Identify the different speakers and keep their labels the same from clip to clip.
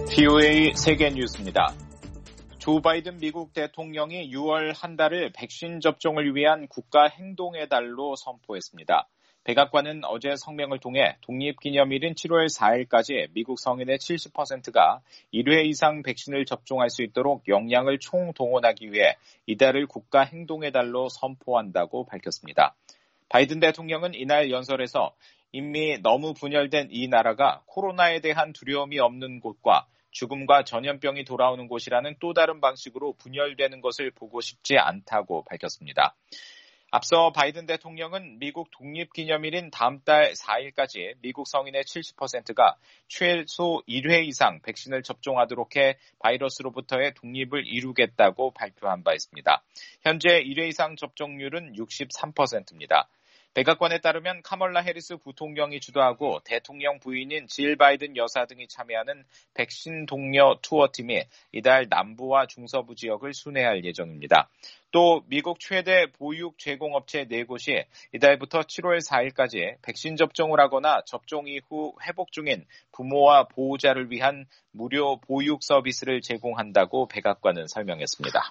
Speaker 1: VOA 세계 뉴스입니다. 조 바이든 미국 대통령이 6월 한 달을 백신 접종을 위한 국가 행동의 달로 선포했습니다. 백악관은 어제 성명을 통해 독립기념일인 7월 4일까지 미국 성인의 70%가 1회 이상 백신을 접종할 수 있도록 역량을 총동원하기 위해 이달을 국가 행동의 달로 선포한다고 밝혔습니다. 바이든 대통령은 이날 연설에서 이미 너무 분열된 이 나라가 코로나에 대한 두려움이 없는 곳과 죽음과 전염병이 돌아오는 곳이라는 또 다른 방식으로 분열되는 것을 보고 싶지 않다고 밝혔습니다. 앞서 바이든 대통령은 미국 독립기념일인 다음 달 4일까지 미국 성인의 70%가 최소 1회 이상 백신을 접종하도록 해 바이러스로부터의 독립을 이루겠다고 발표한 바 있습니다. 현재 1회 이상 접종률은 63%입니다. 백악관에 따르면 카멀라 해리스 부통령이 주도하고 대통령 부인인 질 바이든 여사 등이 참여하는 백신 동료 투어팀이 이달 남부와 중서부 지역을 순회할 예정입니다. 또 미국 최대 보육 제공업체 4곳이 이달부터 7월 4일까지 백신 접종을 하거나 접종 이후 회복 중인 부모와 보호자를 위한 무료 보육 서비스를 제공한다고 백악관은 설명했습니다.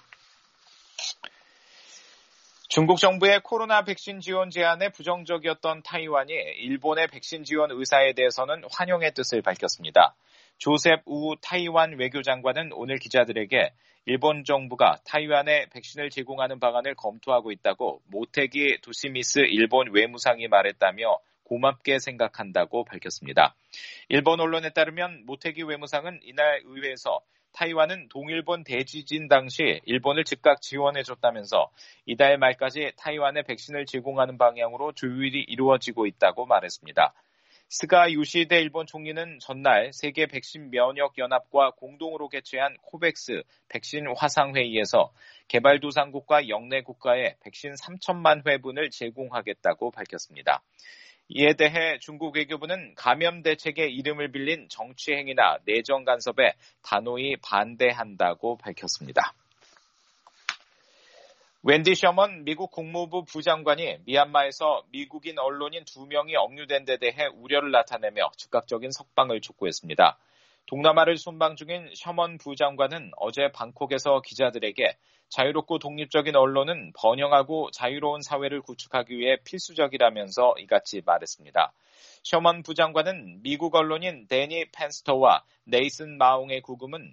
Speaker 1: 중국 정부의 코로나 백신 지원 제안에 부정적이었던 타이완이 일본의 백신 지원 의사에 대해서는 환영의 뜻을 밝혔습니다. 조셉 우 타이완 외교장관은 오늘 기자들에게 일본 정부가 타이완에 백신을 제공하는 방안을 검토하고 있다고 모테기 도시미스 일본 외무상이 말했다며 고맙게 생각한다고 밝혔습니다. 일본 언론에 따르면 모테기 외무상은 이날 의회에서 타이완은 동일본 대지진 당시 일본을 즉각 지원해줬다면서 이달 말까지 타이완에 백신을 제공하는 방향으로 조율이 이루어지고 있다고 말했습니다. 스가 요시히데 일본 총리는 전날 세계 백신 면역 연합과 공동으로 개최한 코백스 백신 화상회의에서 개발도상국과 영내 국가에 백신 3천만 회분을 제공하겠다고 밝혔습니다. 이에 대해 중국 외교부는 감염 대책의 이름을 빌린 정치 행위나 내정 간섭에 단호히 반대한다고 밝혔습니다. 웬디 셔먼 미국 국무부 부장관이 미얀마에서 미국인 언론인 2명이 억류된 데 대해 우려를 나타내며 즉각적인 석방을 촉구했습니다. 동남아를 순방 중인 셔먼 부장관은 어제 방콕에서 기자들에게 자유롭고 독립적인 언론은 번영하고 자유로운 사회를 구축하기 위해 필수적이라면서 이같이 말했습니다. 셔먼 부장관은 미국 언론인 데니 펜스터와 네이슨 마옹의 구금은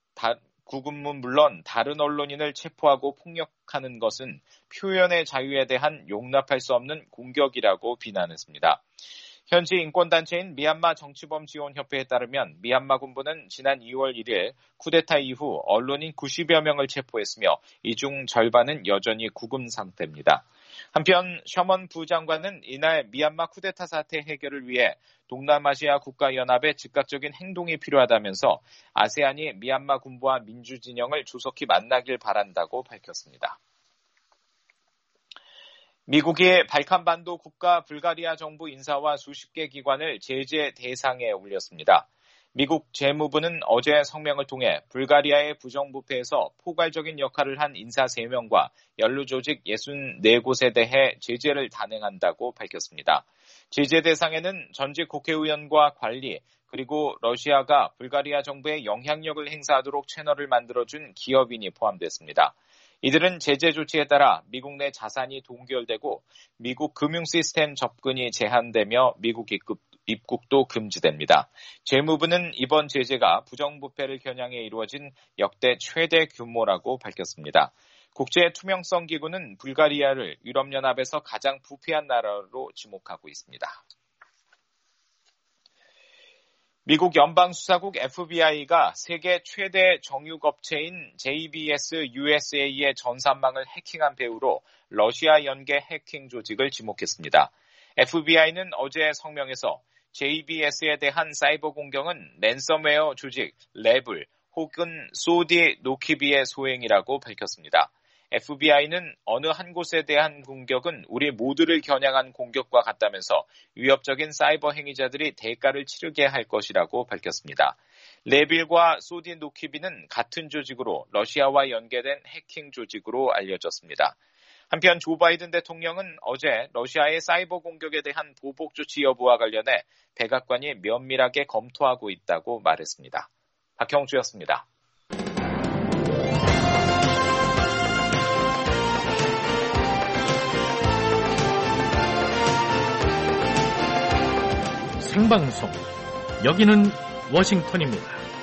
Speaker 1: 물론 다른 언론인을 체포하고 폭력하는 것은 표현의 자유에 대한 용납할 수 없는 공격이라고 비난했습니다. 현지 인권단체인 미얀마 정치범지원협회에 따르면 미얀마 군부는 지난 2월 1일 쿠데타 이후 언론인 90여 명을 체포했으며 이 중 절반은 여전히 구금 상태입니다. 한편 셔먼 부장관은 이날 미얀마 쿠데타 사태 해결을 위해 동남아시아 국가연합의 즉각적인 행동이 필요하다면서 아세안이 미얀마 군부와 민주진영을 조속히 만나길 바란다고 밝혔습니다. 미국이 발칸반도 국가 불가리아 정부 인사와 수십 개 기관을 제재 대상에 올렸습니다. 미국 재무부는 어제 성명을 통해 불가리아의 부정부패에서 포괄적인 역할을 한 인사 3명과 연루조직 64곳에 대해 제재를 단행한다고 밝혔습니다. 제재 대상에는 전직 국회의원과 관리, 그리고 러시아가 불가리아 정부에 영향력을 행사하도록 채널을 만들어준 기업인이 포함됐습니다. 이들은 제재 조치에 따라 미국 내 자산이 동결되고 미국 금융 시스템 접근이 제한되며 미국 입국도 금지됩니다. 재무부는 이번 제재가 부정부패를 겨냥해 이루어진 역대 최대 규모라고 밝혔습니다. 국제 투명성 기구는 불가리아를 유럽연합에서 가장 부패한 나라로 지목하고 있습니다. 미국 연방수사국 FBI가 세계 최대 정육업체인 JBS USA의 전산망을 해킹한 배우로 러시아 연계 해킹 조직을 지목했습니다. FBI는 어제 성명에서 JBS에 대한 사이버 공격은 랜섬웨어 조직 레블 혹은 소디 노키비의 소행이라고 밝혔습니다. FBI는 어느 한 곳에 대한 공격은 우리 모두를 겨냥한 공격과 같다면서 위협적인 사이버 행위자들이 대가를 치르게 할 것이라고 밝혔습니다. 레빌과 소디 노키비는 같은 조직으로 러시아와 연계된 해킹 조직으로 알려졌습니다. 한편 조 바이든 대통령은 어제 러시아의 사이버 공격에 대한 보복 조치 여부와 관련해 백악관이 면밀하게 검토하고 있다고 말했습니다. 박형주였습니다.
Speaker 2: 생방송, 여기는 워싱턴입니다.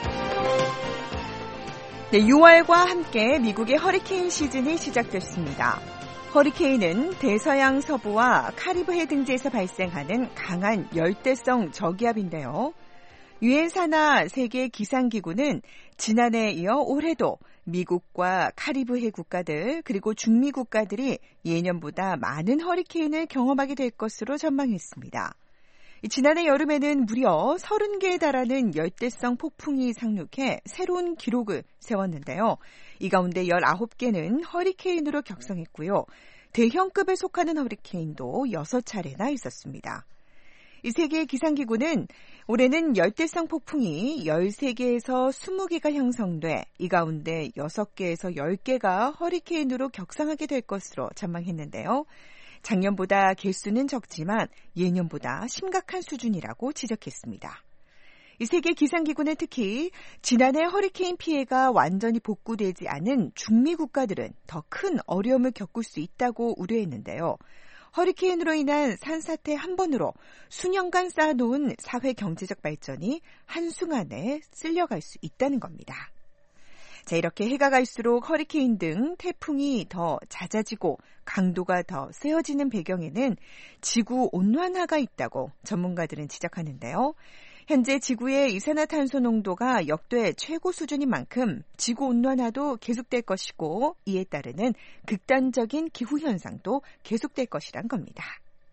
Speaker 3: 네, 6월과 함께 미국의 허리케인 시즌이 시작됐습니다. 허리케인은 대서양 서부와 카리브해 등지에서 발생하는 강한 열대성 저기압인데요. 유엔 산하 세계 기상기구는 지난해에 이어 올해도 미국과 카리브해 국가들 그리고 중미 국가들이 예년보다 많은 허리케인을 경험하게 될 것으로 전망했습니다. 지난해 여름에는 무려 30개에 달하는 열대성 폭풍이 상륙해 새로운 기록을 세웠는데요. 이 가운데 19개는 허리케인으로 격상했고요. 대형급에 속하는 허리케인도 6차례나 있었습니다. 이 세계 기상기구는 올해는 열대성 폭풍이 13개에서 20개가 형성돼 이 가운데 6개에서 10개가 허리케인으로 격상하게 될 것으로 전망했는데요. 작년보다 개수는 적지만 예년보다 심각한 수준이라고 지적했습니다. 이 세계 기상기구는 특히 지난해 허리케인 피해가 완전히 복구되지 않은 중미 국가들은 더 큰 어려움을 겪을 수 있다고 우려했는데요. 허리케인으로 인한 산사태 한 번으로 수년간 쌓아놓은 사회 경제적 발전이 한순간에 쓸려갈 수 있다는 겁니다. 자, 이렇게 해가 갈수록 허리케인 등 태풍이 더 잦아지고 강도가 더 세어지는 배경에는 지구 온난화가 있다고 전문가들은 지적하는데요. 현재 지구의 이산화탄소 농도가 역대 최고 수준인 만큼 지구 온난화도 계속될 것이고 이에 따르는 극단적인 기후현상도 계속될 것이란 겁니다.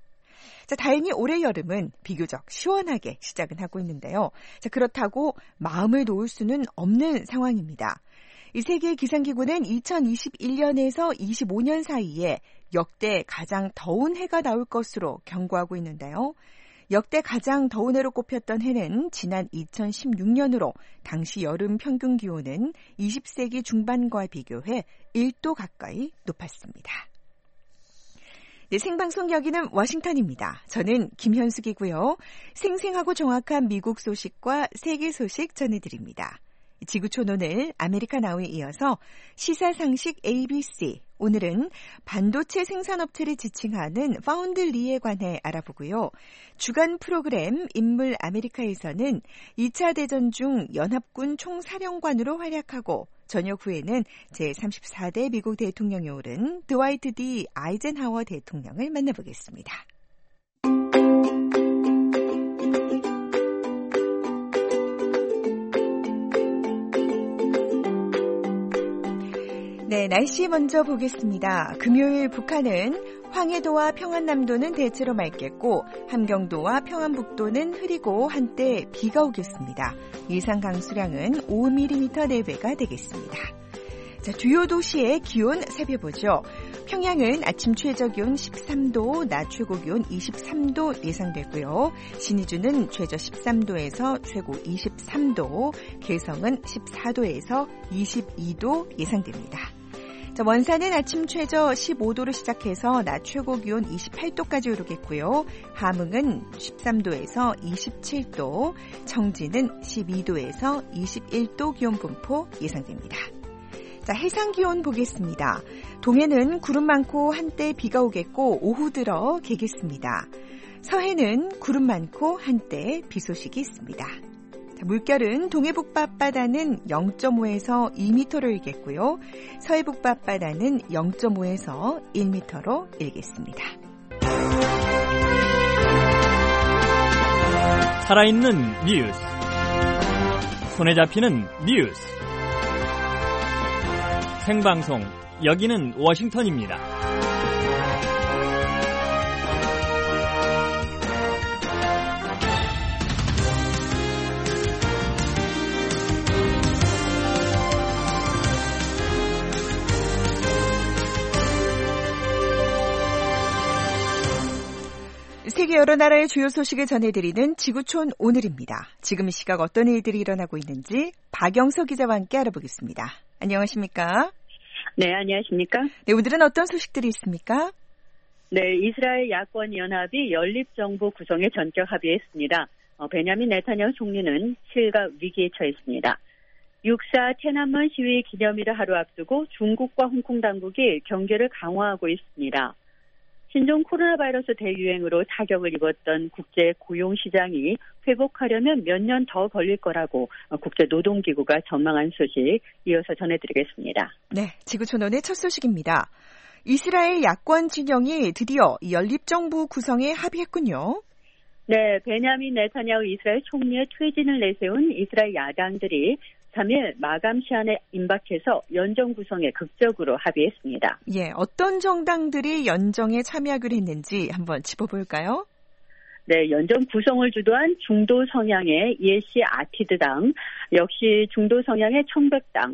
Speaker 3: 자, 다행히 올해 여름은 비교적 시원하게 시작은 하고 있는데요. 자, 그렇다고 마음을 놓을 수는 없는 상황입니다. 이 세계 기상기구는 2021년에서 25년 사이에 역대 가장 더운 해가 나올 것으로 경고하고 있는데요. 역대 가장 더운 해로 꼽혔던 해는 지난 2016년으로 당시 여름 평균 기온은 20세기 중반과 비교해 1도 가까이 높았습니다. 네, 생방송 여기는 워싱턴입니다. 저는 김현숙이고요. 생생하고 정확한 미국 소식과 세계 소식 전해드립니다. 지구촌 오늘 아메리카 나우에 이어서 시사상식 ABC, 오늘은 반도체 생산업체를 지칭하는 파운드리에 관해 알아보고요. 주간 프로그램 인물 아메리카에서는 2차 대전 중 연합군 총사령관으로 활약하고 저녁 후에는 제34대 미국 대통령에 오른 드와이트 D 아이젠하워 대통령을 만나보겠습니다. 네, 날씨 먼저 보겠습니다. 금요일 북한은 황해도와 평안남도는 대체로 맑겠고 함경도와 평안북도는 흐리고 한때 비가 오겠습니다. 예상 강수량은 5mm 내외가 되겠습니다. 자, 주요 도시의 기온 살펴보죠. 평양은 아침 최저기온 13도, 낮 최고기온 23도 예상되고요. 신의주는 최저 13도에서 최고 23도, 개성은 14도에서 22도 예상됩니다. 자, 원산은 아침 최저 15도로 시작해서 낮 최고 기온 28도까지 오르겠고요. 함흥은 13도에서 27도, 청진은 12도에서 21도 기온 분포 예상됩니다. 자, 해상 기온 보겠습니다. 동해는 구름 많고 한때 비가 오겠고 오후 들어 개겠습니다. 서해는 구름 많고 한때 비 소식이 있습니다. 물결은 동해 북바다는 0.5에서 2m로 일겠고요. 서해 북바다는 0.5에서 1m로 일겠습니다.
Speaker 2: 살아있는 뉴스, 손에 잡히는 뉴스, 생방송, 여기는 워싱턴입니다.
Speaker 3: 세계 여러 나라의 주요 소식을 전해드리는 지구촌 오늘입니다. 지금 이 시각 어떤 일들이 일어나고 있는지 박영서 기자와 함께 알아보겠습니다. 안녕하십니까?
Speaker 4: 네, 안녕하십니까?
Speaker 3: 네, 오늘은 어떤 소식들이 있습니까?
Speaker 4: 네, 이스라엘 야권 연합이 연립정부 구성에 전격 합의했습니다. 베냐민 네타냐후 총리는 실각 위기에 처했습니다. 6.4 天安문 시위 기념일을 하루 앞두고 중국과 홍콩 당국이 경계를 강화하고 있습니다. 신종 코로나 바이러스 대유행으로 타격을 입었던 국제 고용시장이 회복하려면 몇 년 더 걸릴 거라고 국제노동기구가 전망한 소식 이어서 전해드리겠습니다.
Speaker 3: 네, 지구촌원의 첫 소식입니다. 이스라엘 야권 진영이 드디어 연립정부 구성에 합의했군요.
Speaker 4: 네, 베냐민 네타냐후 이스라엘 총리의 퇴진을 내세운 이스라엘 야당들이 3일 마감 시한에 임박해서 연정 구성에 극적으로 합의했습니다.
Speaker 3: 예, 어떤 정당들이 연정에 참여하기로 했는지 한번 짚어볼까요?
Speaker 4: 네, 연정 구성을 주도한 중도 성향의 예시 아티드당, 역시 중도 성향의 청백당,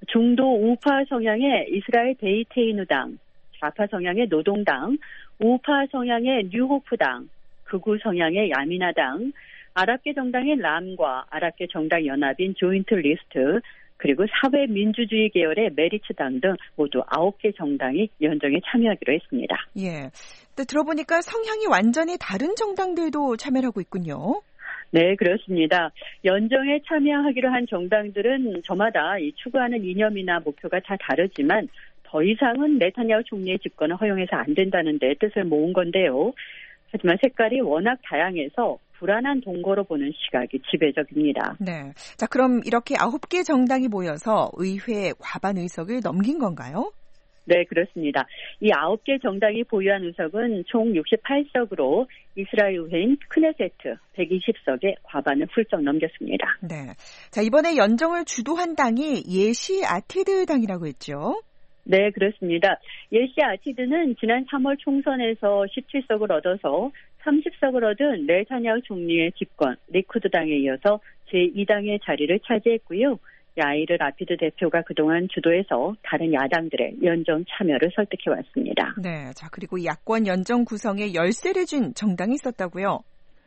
Speaker 4: 중도 우파 성향의 이스라엘 베이테이누당, 좌파 성향의 노동당, 우파 성향의 뉴호프당, 극우 성향의 야미나당, 아랍계 정당인 람과 아랍계 정당 연합인 조인트 리스트, 그리고 사회민주주의 계열의 메리츠당 등 모두 9개 정당이 연정에 참여하기로 했습니다.
Speaker 3: 예, 또 들어보니까 성향이 완전히 다른 정당들도 참여를 하고 있군요.
Speaker 4: 네, 그렇습니다. 연정에 참여하기로 한 정당들은 저마다 추구하는 이념이나 목표가 다 다르지만 더 이상은 네타냐후 총리의 집권을 허용해서 안 된다는 데 뜻을 모은 건데요. 하지만 색깔이 워낙 다양해서 불안한 동거로 보는 시각이 지배적입니다.
Speaker 3: 네. 자, 그럼 이렇게 9개 정당이 모여서 의회 과반 의석을 넘긴 건가요?
Speaker 4: 네, 그렇습니다. 이 9개 정당이 보유한 의석은 총 68석으로 이스라엘 의회인 크네세트 120석의 과반을 훌쩍 넘겼습니다.
Speaker 3: 네. 자, 이번에 연정을 주도한 당이 예시 아티드 당이라고 했죠?
Speaker 4: 네, 그렇습니다. 예시 아티드는 지난 3월 총선에서 17석을 얻어서 30석을 얻은 네타냐후 총리의 집권 리쿠드당에 이어서 제2당의 자리를 차지했고요. 야이르 라피드 대표가 그동안 주도해서 다른 야당들의 연정 참여를 설득해왔습니다.
Speaker 3: 네, 자 그리고 야권 연정 구성에 열쇠를 준 정당이 있었다고요?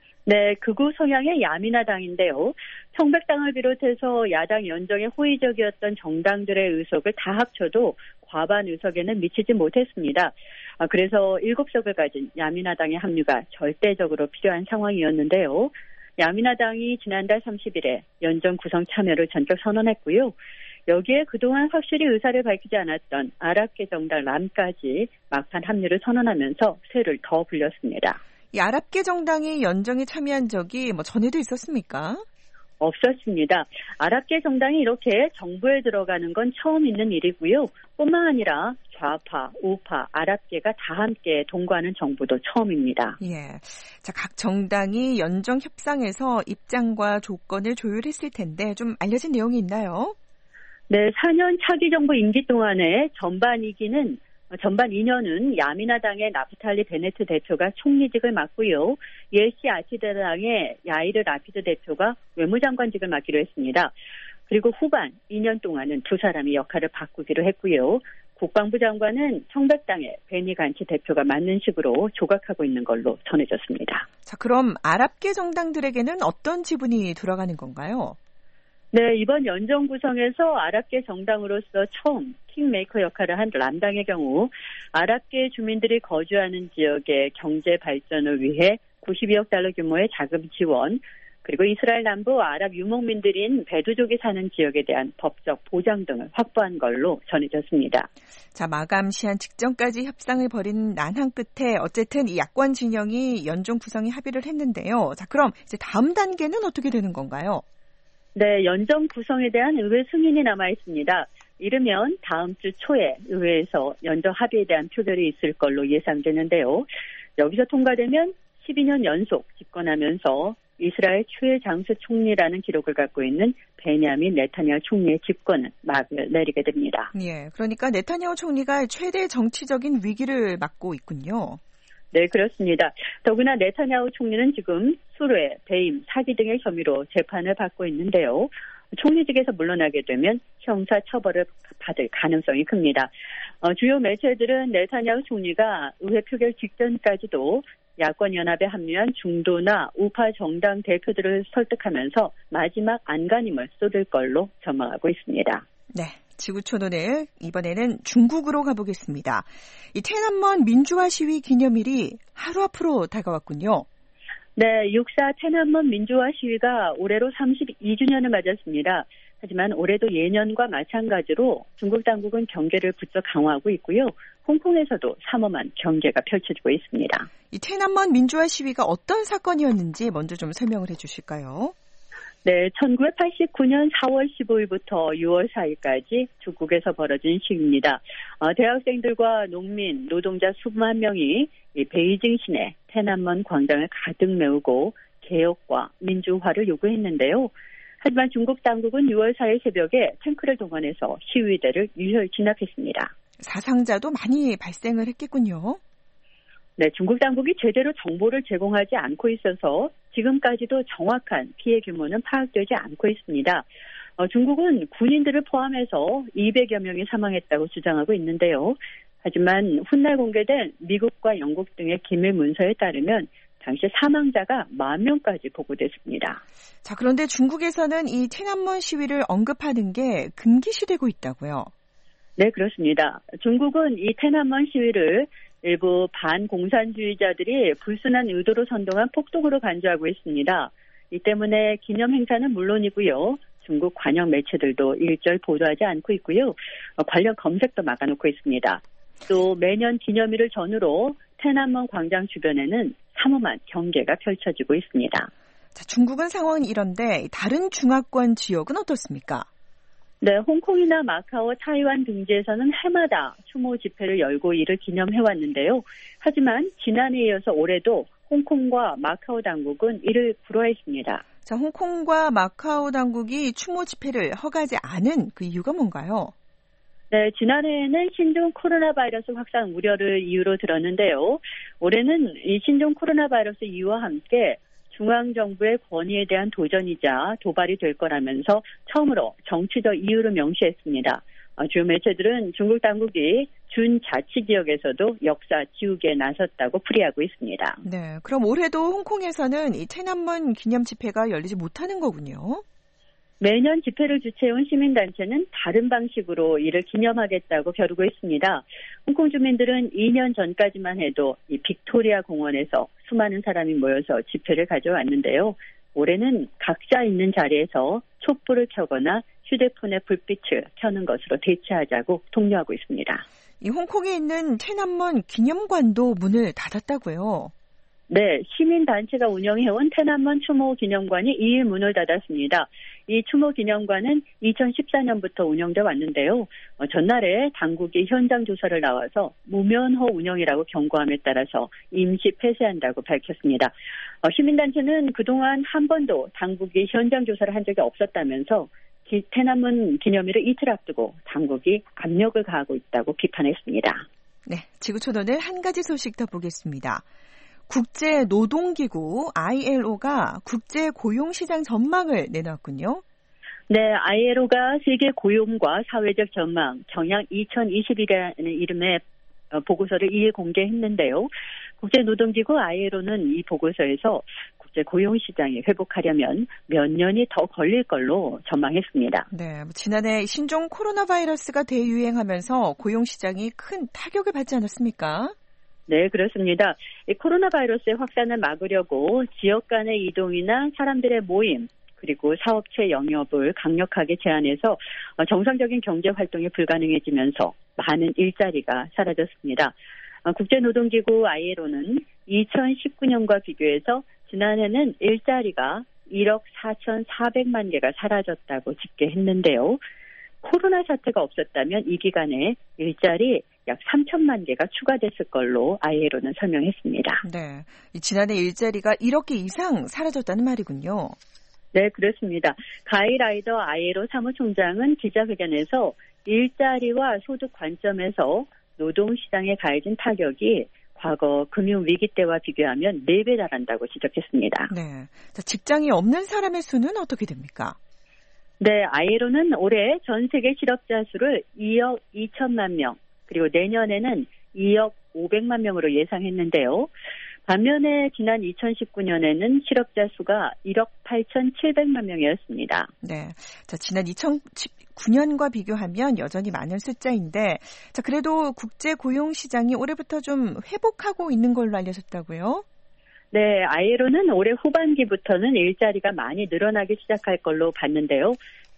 Speaker 4: 네, 극우 성향의 야미나당인데요. 청백당을 비롯해서 야당 연정에 호의적이었던 정당들의 의석을 다 합쳐도 과반 의석에는 미치지 못했습니다. 그래서 7석을 가진 야미나당의 합류가 절대적으로 필요한 상황이었는데요. 야미나당이 지난달 30일에 연정 구성 참여를 전격 선언했고요. 여기에 그동안 확실히 의사를 밝히지 않았던 아랍계 정당 람까지 막판 합류를 선언하면서 쇠를 더 불렸습니다.
Speaker 3: 이 아랍계 정당이 연정에 참여한 적이 전에도 있었습니까?
Speaker 4: 없었습니다. 아랍계 정당이 이렇게 정부에 들어가는 건 처음 있는 일이고요. 뿐만 아니라 좌파, 우파, 아랍계가 다 함께 동거하는 정부도 처음입니다.
Speaker 3: 예. 자, 각 정당이 연정 협상에서 입장과 조건을 조율했을 텐데 좀 알려진 내용이 있나요?
Speaker 4: 네, 4년 차기 정부 임기 동안에 전반 2년은 야미나당의 나프탈리 베네트 대표가 총리직을 맡고요. 예시 아티드당의 야이르 라피드 대표가 외무장관직을 맡기로 했습니다. 그리고 후반 2년 동안은 두 사람이 역할을 바꾸기로 했고요. 국방부 장관은 청백당의 베니 간치 대표가 맡는 식으로 조각하고 있는 걸로 전해졌습니다.
Speaker 3: 자, 그럼 아랍계 정당들에게는 어떤 지분이 들어가는 건가요?
Speaker 4: 네, 이번 연정 구성에서 아랍계 정당으로서 처음 킹메이커 역할을 한 람당의 경우 아랍계 주민들이 거주하는 지역의 경제 발전을 위해 92억 달러 규모의 자금 지원, 그리고 이스라엘 남부 아랍 유목민들인 베두족이 사는 지역에 대한 법적 보장 등을 확보한 걸로 전해졌습니다. 자,
Speaker 3: 마감 시한 직전까지 협상을 벌인 난항 끝에 어쨌든 이 야권 진영이 연정 구성에 합의를 했는데요. 자, 그럼 이제 다음 단계는 어떻게 되는 건가요?
Speaker 4: 네, 연정 구성에 대한 의회 승인이 남아 있습니다. 이르면 다음 주 초에 의회에서 연정 합의에 대한 표결이 있을 걸로 예상되는데요. 여기서 통과되면 12년 연속 집권하면서 이스라엘 최장수 총리라는 기록을 갖고 있는 베냐민 네타냐후 총리의 집권은 막을 내리게 됩니다.
Speaker 3: 예, 그러니까 네타냐후 총리가 최대 정치적인 위기를 맞고 있군요.
Speaker 4: 네, 그렇습니다. 더구나 네타냐후 총리는 지금 수뢰, 배임, 사기 등의 혐의로 재판을 받고 있는데요. 총리직에서 물러나게 되면 형사 처벌을 받을 가능성이 큽니다. 주요 매체들은 네타냐후 총리가 의회 표결 직전까지도 야권 연합에 합류한 중도나 우파 정당 대표들을 설득하면서 마지막 안간힘을 쏟을 걸로 전망하고 있습니다.
Speaker 3: 네. 지구촌오늘 이번에는 중국으로 가보겠습니다. 이天安문 민주화 시위 기념일이 하루 앞으로 다가왔군요.
Speaker 4: 네, 6.4 天安문 민주화 시위가 올해로 32주년을 맞았습니다. 하지만 올해도 예년과 마찬가지로 중국 당국은 경계를 부쩍 강화하고 있고요. 홍콩에서도 삼엄한 경계가 펼쳐지고 있습니다.
Speaker 3: 이天安문 민주화 시위가 어떤 사건이었는지 먼저 좀 설명을 해 주실까요?
Speaker 4: 네, 1989년 4월 15일부터 6월 4일까지 중국에서 벌어진 시위입니다. 대학생들과 농민, 노동자 수만 명이 베이징 시내天安문 광장을 가득 메우고 개혁과 민주화를 요구했는데요. 하지만 중국 당국은 6월 4일 새벽에 탱크를 동원해서 시위대를 유혈 진압했습니다.
Speaker 3: 사상자도 많이 발생을 했겠군요.
Speaker 4: 네, 중국 당국이 제대로 정보를 제공하지 않고 있어서 지금까지도 정확한 피해 규모는 파악되지 않고 있습니다. 중국은 군인들을 포함해서 200여 명이 사망했다고 주장하고 있는데요. 하지만 훗날 공개된 미국과 영국 등의 기밀 문서에 따르면 당시 사망자가 10,000명까지 보고됐습니다.
Speaker 3: 자, 그런데 중국에서는 이天安문 시위를 언급하는 게 금기시되고 있다고요?
Speaker 4: 네, 그렇습니다. 중국은 이天安문 시위를 일부 반공산주의자들이 불순한 의도로 선동한 폭동으로 간주하고 있습니다. 이 때문에 기념 행사는 물론이고요. 중국 관영 매체들도 일절 보도하지 않고 있고요. 관련 검색도 막아놓고 있습니다. 또 매년 기념일을 전후로天安문 광장 주변에는 삼엄한 경계가 펼쳐지고 있습니다.
Speaker 3: 자, 중국은 상황은 이런데 다른 중화권 지역은 어떻습니까?
Speaker 4: 네, 홍콩이나 마카오, 타이완 등지에서는 해마다 추모 집회를 열고 이를 기념해왔는데요. 하지만 지난해에 이어서 올해도 홍콩과 마카오 당국은 이를 불허했습니다.
Speaker 3: 자, 홍콩과 마카오 당국이 추모 집회를 허가하지 않은 그 이유가 뭔가요?
Speaker 4: 네, 지난해에는 신종 코로나 바이러스 확산 우려를 이유로 들었는데요. 올해는 이 신종 코로나 바이러스 이유와 함께 중앙정부의 권위에 대한 도전이자 도발이 될 거라면서 처음으로 정치적 이유를 명시했습니다. 주요 매체들은 중국 당국이 준자치지역에서도 역사 지우개에 나섰다고 풀이하고 있습니다.
Speaker 3: 네, 그럼 올해도 홍콩에서는 이天安문 기념 집회가 열리지 못하는 거군요.
Speaker 4: 매년 집회를 주최해온 시민단체는 다른 방식으로 이를 기념하겠다고 벼르고 있습니다. 홍콩 주민들은 2년 전까지만 해도 이 빅토리아 공원에서 수많은 사람이 모여서 집회를 가져왔는데요. 올해는 각자 있는 자리에서 촛불을 켜거나 휴대폰의 불빛을 켜는 것으로 대체하자고 독려하고 있습니다.
Speaker 3: 이 홍콩에 있는天安문 기념관도 문을 닫았다고요?
Speaker 4: 네, 시민단체가 운영해온天安문 추모 기념관이 2일 문을 닫았습니다. 이 추모 기념관은 2014년부터 운영돼 왔는데요. 전날에 당국이 현장 조사를 나와서 무면허 운영이라고 경고함에 따라서 임시 폐쇄한다고 밝혔습니다. 시민단체는 그동안 한 번도 당국이 현장 조사를 한 적이 없었다면서天安문 기념일을 이틀 앞두고 당국이 압력을 가하고 있다고 비판했습니다.
Speaker 3: 네, 지구촌 오늘 한 가지 소식 더 보겠습니다. 국제노동기구 ILO가 국제고용시장 전망을 내놨군요.
Speaker 4: 네, ILO가 세계 고용과 사회적 전망, 경향 2021이라는 이름의 보고서를 2일 공개했는데요. 국제노동기구 ILO는 이 보고서에서 국제고용시장이 회복하려면 몇 년이 더 걸릴 걸로 전망했습니다.
Speaker 3: 네, 지난해 신종 코로나 바이러스가 대유행하면서 고용시장이 큰 타격을 받지 않았습니까?
Speaker 4: 네, 그렇습니다. 이 코로나 바이러스의 확산을 막으려고 지역 간의 이동이나 사람들의 모임, 그리고 사업체 영업을 강력하게 제한해서 정상적인 경제 활동이 불가능해지면서 많은 일자리가 사라졌습니다. 국제노동기구 ILO는 2019년과 비교해서 지난해는 일자리가 1억 4,400만 개가 사라졌다고 집계했는데요. 코로나 사태가 없었다면 이 기간에 일자리 약 3천만 개가 추가됐을 걸로 ILO는 설명했습니다.
Speaker 3: 네, 지난해 일자리가 1억 개 이상 사라졌다는 말이군요.
Speaker 4: 네, 그렇습니다. 가이 라이더 ILO 사무총장은 기자회견에서 일자리와 소득 관점에서 노동시장에 가해진 타격이 과거 금융위기 때와 비교하면 4배 달한다고 지적했습니다.
Speaker 3: 네, 자, 직장이 없는 사람의 수는 어떻게 됩니까?
Speaker 4: 네, ILO는 올해 전 세계 실업자 수를 2억 2천만 명, 그리고 내년에는 2억 500만 명으로 예상했는데요. 반면에 지난 2019년에는 실업자 수가 1억 8,700만 명이었습니다.
Speaker 3: 네, 자, 지난 2019년과 비교하면 여전히 많은 숫자인데, 자, 그래도 국제 고용 시장이 올해부터 좀 회복하고 있는 걸로 알려졌다고요?
Speaker 4: 네, ILO는 올해 후반기부터는 일자리가 많이 늘어나기 시작할 걸로 봤는데요.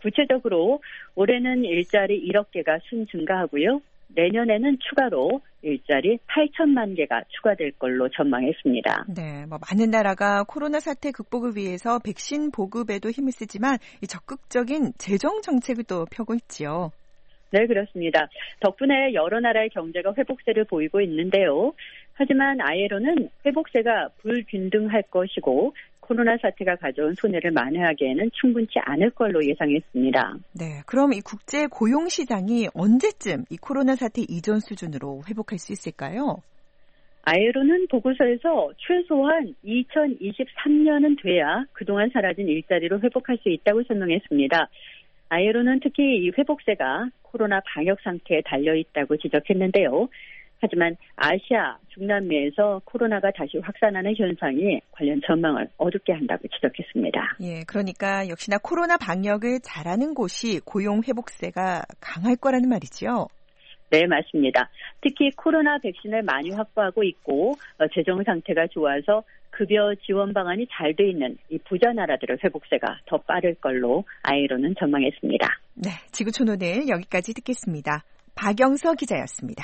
Speaker 4: 구체적으로 올해는 일자리 1억 개가 증가하고요. 내년에는 추가로 일자리 8천만 개가 추가될 걸로 전망했습니다.
Speaker 3: 네, 많은 나라가 코로나 사태 극복을 위해서 백신 보급에도 힘을 쓰지만 이 적극적인 재정 정책을 또 펴고 있지요.
Speaker 4: 네, 그렇습니다. 덕분에 여러 나라의 경제가 회복세를 보이고 있는데요. 하지만 ILO는 회복세가 불균등할 것이고 코로나 사태가 가져온 손해를 만회하기에는 충분치 않을 걸로 예상했습니다.
Speaker 3: 네, 그럼 이 국제 고용 시장이 언제쯤 이 코로나 사태 이전 수준으로 회복할 수 있을까요?
Speaker 4: ILO는 보고서에서 최소한 2023년은 돼야 그동안 사라진 일자리로 회복할 수 있다고 설명했습니다. ILO는 특히 이 회복세가 코로나 방역 상태에 달려있다고 지적했는데요. 하지만 아시아, 중남미에서 코로나가 다시 확산하는 현상이 관련 전망을 어둡게 한다고 지적했습니다.
Speaker 3: 예, 그러니까 역시나 코로나 방역을 잘하는 곳이 고용 회복세가 강할 거라는 말이죠.
Speaker 4: 네, 맞습니다. 특히 코로나 백신을 많이 확보하고 있고 재정 상태가 좋아서 급여 지원 방안이 잘 돼 있는 이 부자 나라들의 회복세가 더 빠를 걸로 ILO는 전망했습니다.
Speaker 3: 네, 지구촌오늘 여기까지 듣겠습니다. 박영서 기자였습니다.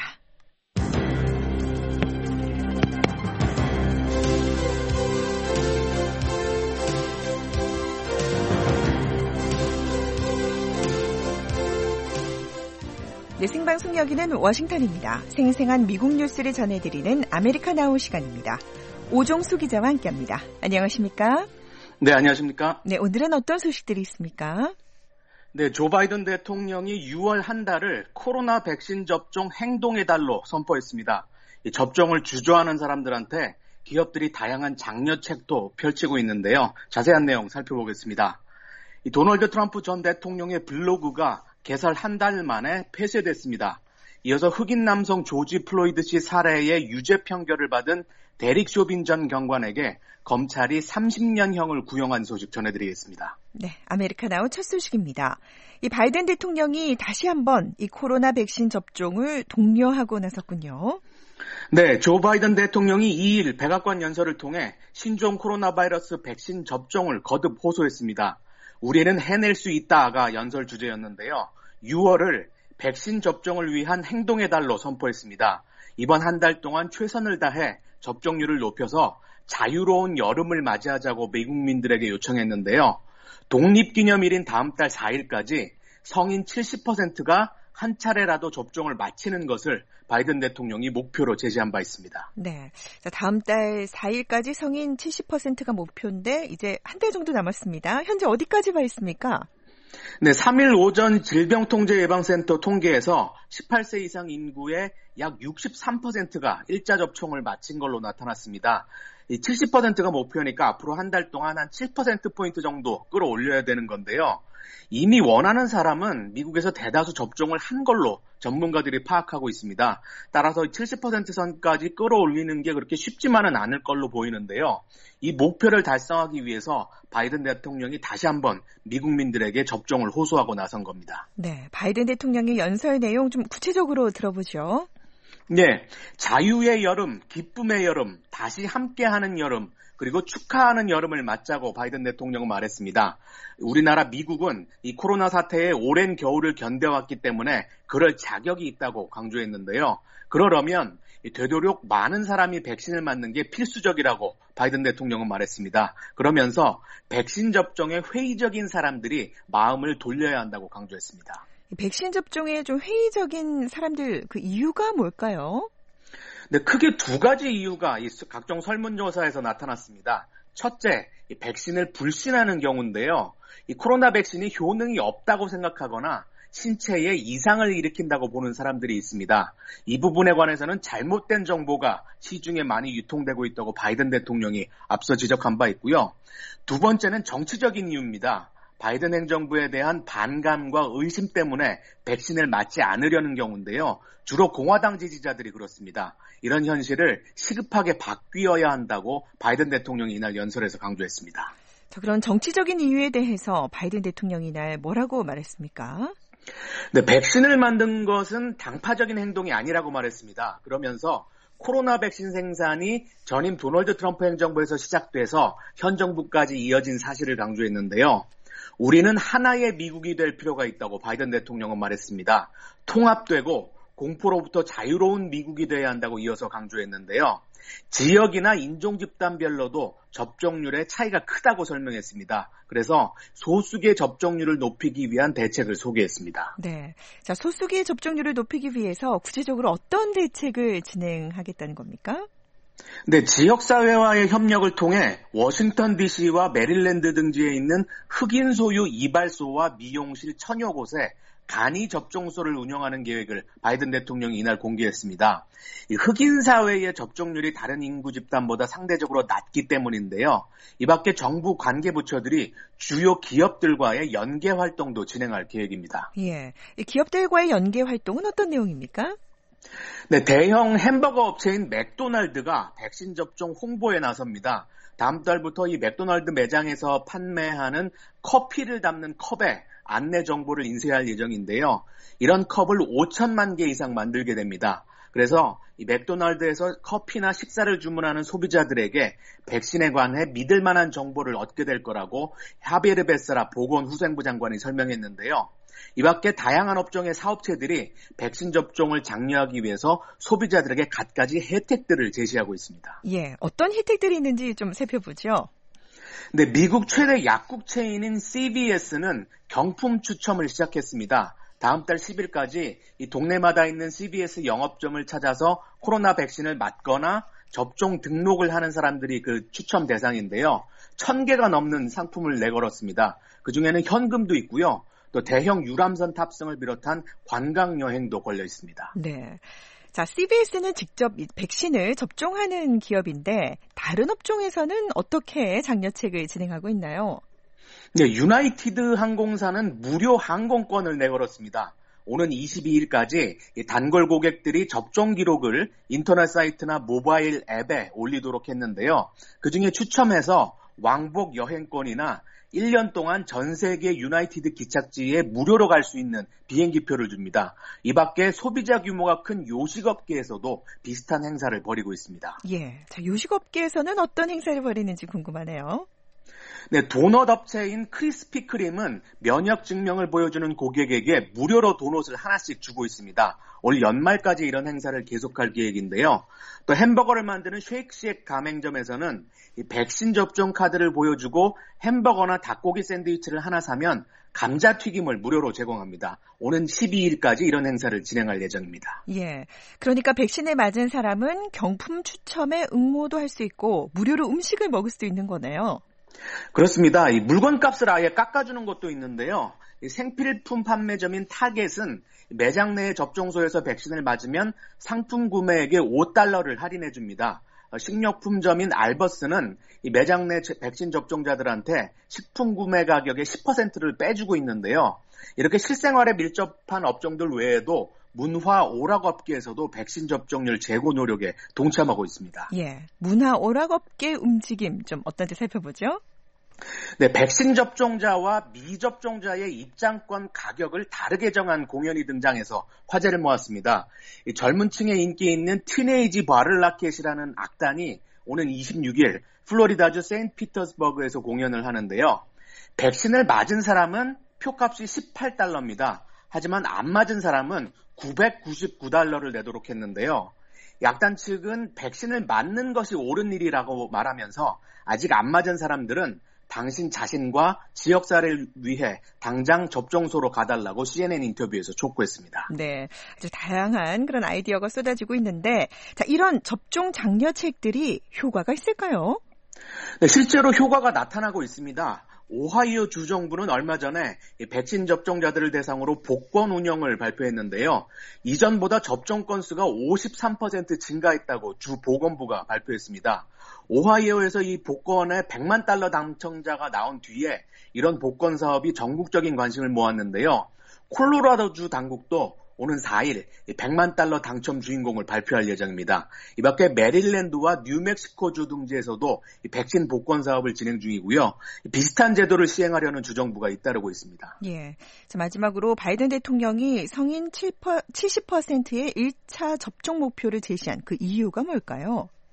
Speaker 3: 네, 생방송 여기는 워싱턴입니다. 생생한 미국 뉴스를 전해드리는 아메리카나우 시간입니다. 오종수 기자와 함께합니다. 안녕하십니까?
Speaker 5: 네, 안녕하십니까?
Speaker 3: 네, 오늘은 어떤 소식들이 있습니까?
Speaker 5: 네, 조 바이든 대통령이 6월 한 달을 코로나 백신 접종 행동의 달로 선포했습니다. 이 접종을 주저하는 사람들한테 기업들이 다양한 장려책도 펼치고 있는데요. 자세한 내용 살펴보겠습니다. 이 도널드 트럼프 전 대통령의 블로그가 개설 한 달 만에 폐쇄됐습니다. 이어서 흑인 남성 조지 플로이드 씨 살해의 유죄 판결을 받은 데릭 쇼빈 전 경관에게 검찰이 30년형을 구형한 소식 전해드리겠습니다.
Speaker 3: 네, 아메리카나우 첫 소식입니다. 이 바이든 대통령이 다시 한번 이 코로나 백신 접종을 독려하고 나섰군요.
Speaker 5: 네, 조 바이든 대통령이 2일 백악관 연설을 통해 신종 코로나 바이러스 백신 접종을 거듭 호소했습니다. 우리는 해낼 수 있다가 연설 주제였는데요. 6월을 백신 접종을 위한 행동의 달로 선포했습니다. 이번 한 달 동안 최선을 다해 접종률을 높여서 자유로운 여름을 맞이하자고 미국민들에게 요청했는데요. 독립기념일인 다음 달 4일까지 성인 70%가 한 차례라도 접종을 마치는 것을 바이든 대통령이 목표로 제시한 바 있습니다.
Speaker 3: 네, 자, 다음 달 4일까지 성인 70%가 목표인데 이제 한 달 정도 남았습니다. 현재 어디까지 와 있습니까?
Speaker 5: 네, 3일 오전 질병통제예방센터 통계에서 18세 이상 인구의 약 63%가 1차 접종을 마친 걸로 나타났습니다. 이 70%가 목표니까 앞으로 한 달 동안 한 7%포인트 정도 끌어올려야 되는 건데요. 이미 원하는 사람은 미국에서 대다수 접종을 한 걸로 전문가들이 파악하고 있습니다. 따라서 70% 선까지 끌어올리는 게 그렇게 쉽지만은 않을 걸로 보이는데요. 이 목표를 달성하기 위해서 바이든 대통령이 다시 한번 미국민들에게 접종을 호소하고 나선 겁니다.
Speaker 3: 네, 바이든 대통령의 연설 내용 좀 구체적으로 들어보죠.
Speaker 5: 네, 자유의 여름, 기쁨의 여름, 다시 함께하는 여름, 그리고 축하하는 여름을 맞자고 바이든 대통령은 말했습니다. 우리나라 미국은 이 코로나 사태의 오랜 겨울을 견뎌왔기 때문에 그럴 자격이 있다고 강조했는데요. 그러려면 되도록 많은 사람이 백신을 맞는 게 필수적이라고 바이든 대통령은 말했습니다. 그러면서 백신 접종에 회의적인 사람들이 마음을 돌려야 한다고 강조했습니다.
Speaker 3: 백신 접종에 좀 회의적인 사람들 그 이유가 뭘까요?
Speaker 5: 네, 크게 두 가지 이유가 각종 설문조사에서 나타났습니다. 첫째, 백신을 불신하는 경우인데요. 이 코로나 백신이 효능이 없다고 생각하거나 신체에 이상을 일으킨다고 보는 사람들이 있습니다. 이 부분에 관해서는 잘못된 정보가 시중에 많이 유통되고 있다고 바이든 대통령이 앞서 지적한 바 있고요. 두 번째는 정치적인 이유입니다. 바이든 행정부에 대한 반감과 의심 때문에 백신을 맞지 않으려는 경우인데요. 주로 공화당 지지자들이 그렇습니다. 이런 현실을 시급하게 바뀌어야 한다고 바이든 대통령이 이날 연설에서 강조했습니다.
Speaker 3: 자, 그런 정치적인 이유에 대해서 바이든 대통령이 이날 뭐라고 말했습니까?
Speaker 5: 네, 백신을 만든 것은 당파적인 행동이 아니라고 말했습니다. 그러면서 코로나 백신 생산이 전임 도널드 트럼프 행정부에서 시작돼서 현 정부까지 이어진 사실을 강조했는데요. 우리는 하나의 미국이 될 필요가 있다고 바이든 대통령은 말했습니다. 통합되고 공포로부터 자유로운 미국이 돼야 한다고 이어서 강조했는데요. 지역이나 인종 집단별로도 접종률의 차이가 크다고 설명했습니다. 그래서 소수계 접종률을 높이기 위한 대책을 소개했습니다.
Speaker 3: 네, 자, 소수계 접종률을 높이기 위해서 구체적으로 어떤 대책을 진행하겠다는 겁니까?
Speaker 5: 네, 지역사회와의 협력을 통해 워싱턴 DC와 메릴랜드 등지에 있는 흑인 소유 이발소와 미용실 천여 곳에 간이 접종소를 운영하는 계획을 바이든 대통령이 이날 공개했습니다. 흑인 사회의 접종률이 다른 인구 집단보다 상대적으로 낮기 때문인데요. 이 밖에 정부 관계부처들이 주요 기업들과의 연계 활동도 진행할 계획입니다.
Speaker 3: 예, 이 기업들과의 연계 활동은 어떤 내용입니까?
Speaker 5: 네, 대형 햄버거 업체인 맥도날드가 백신 접종 홍보에 나섭니다. 다음 달부터 이 맥도날드 매장에서 판매하는 커피를 담는 컵에 안내 정보를 인쇄할 예정인데요. 이런 컵을 5천만 개 이상 만들게 됩니다. 그래서 이 맥도날드에서 커피나 식사를 주문하는 소비자들에게 백신에 관해 믿을 만한 정보를 얻게 될 거라고 하베르 베세라 보건후생부 장관이 설명했는데요. 이 밖에 다양한 업종의 사업체들이 백신 접종을 장려하기 위해서 소비자들에게 갖가지 혜택들을 제시하고 있습니다.
Speaker 3: 예, 어떤 혜택들이 있는지 좀 살펴보죠.
Speaker 5: 네, 미국 최대 약국 체인인 CVS는 경품 추첨을 시작했습니다. 다음 달 10일까지 이 동네마다 있는 CVS 영업점을 찾아서 코로나 백신을 맞거나 접종 등록을 하는 사람들이 그 추첨 대상인데요. 1,000개가 넘는 상품을 내걸었습니다. 그중에는 현금도 있고요. 또 대형 유람선 탑승을 비롯한 관광 여행도 걸려 있습니다.
Speaker 3: 네. 자, CVS는 직접 백신을 접종하는 기업인데 다른 업종에서는 어떻게 장려책을 진행하고 있나요?
Speaker 5: 네, 유나이티드 항공사는 무료 항공권을 내걸었습니다. 오는 22일까지 단골 고객들이 접종 기록을 인터넷 사이트나 모바일 앱에 올리도록 했는데요. 그중에 추첨해서 왕복 여행권이나 1년 동안 전 세계 유나이티드 기착지에 무료로 갈 수 있는 비행기표를 줍니다. 이 밖에 소비자 규모가 큰 요식업계에서도 비슷한 행사를 벌이고 있습니다.
Speaker 3: 예, 자, 요식업계에서는 어떤 행사를 벌이는지 궁금하네요.
Speaker 5: 네, 도넛 업체인 크리스피 크림은 면역 증명을 보여주는 고객에게 무료로 도넛을 하나씩 주고 있습니다. 올 연말까지 이런 행사를 계속할 계획인데요. 또 햄버거를 만드는 쉐이크쉑 가맹점에서는 이 백신 접종 카드를 보여주고 햄버거나 닭고기 샌드위치를 하나 사면 감자튀김을 무료로 제공합니다. 오는 12일까지 이런 행사를 진행할 예정입니다.
Speaker 3: 예, 그러니까 백신을 맞은 사람은 경품 추첨에 응모도 할 수 있고 무료로 음식을 먹을 수도 있는 거네요.
Speaker 5: 그렇습니다. 이 물건값을 아예 깎아주는 것도 있는데요. 이 생필품 판매점인 타겟은 매장 내 접종소에서 백신을 맞으면 상품 구매액의 $5를 할인해 줍니다. 식료품점인 알버스는 이 매장 내 백신 접종자들한테 식품 구매 가격의 10%를 빼주고 있는데요. 이렇게 실생활에 밀접한 업종들 외에도 문화 오락업계에서도 백신 접종률 제고 노력에 동참하고 있습니다.
Speaker 3: 예, 문화 오락업계 움직임 좀 어떤지 살펴보죠.
Speaker 5: 네, 백신 접종자와 미접종자의 입장권 가격을 다르게 정한 공연이 등장해서 화제를 모았습니다. 이 젊은 층에 인기 있는 티네이지 바를라켓이라는 악단이 오는 26일 플로리다주 세인트피터스버그에서 공연을 하는데요. 백신을 맞은 사람은 표값이 $18입니다. 하지만 안 맞은 사람은 $999를 내도록 했는데요. 약단 측은 백신을 맞는 것이 옳은 일이라고 말하면서 아직 안 맞은 사람들은 당신 자신과 지역사회를 위해 당장 접종소로 가달라고 CNN 인터뷰에서 촉구했습니다.
Speaker 3: 네, 아주 다양한 그런 아이디어가 쏟아지고 있는데 자, 이런 접종 장려책들이 효과가 있을까요?
Speaker 5: 네, 실제로 효과가 나타나고 있습니다. 오하이오 주정부는 얼마 전에 백신 접종자들을 대상으로 복권 운영을 발표했는데요. 이전보다 접종 건수가 53% 증가했다고 주 보건부가 발표했습니다. 오하이오에서 이 복권에 $100만 당첨자가 나온 뒤에 이런 복권 사업이 전국적인 관심을 모았는데요. 콜로라도주 당국도 오는 4일 $100만 당첨 주인공을 발표할 예정입니다. 이 밖에 메릴랜드와 뉴멕시코주 등지에서도 백신 복권 사업을 진행 중이고요. 비슷한 제도를 시행하려는 주정부가 잇따르고 있습니다.
Speaker 3: 예. 자, 마지막으로 바이든 대통령이 성인 70%의 1차 접종 목표를 제시한 그 이유가 뭘까요?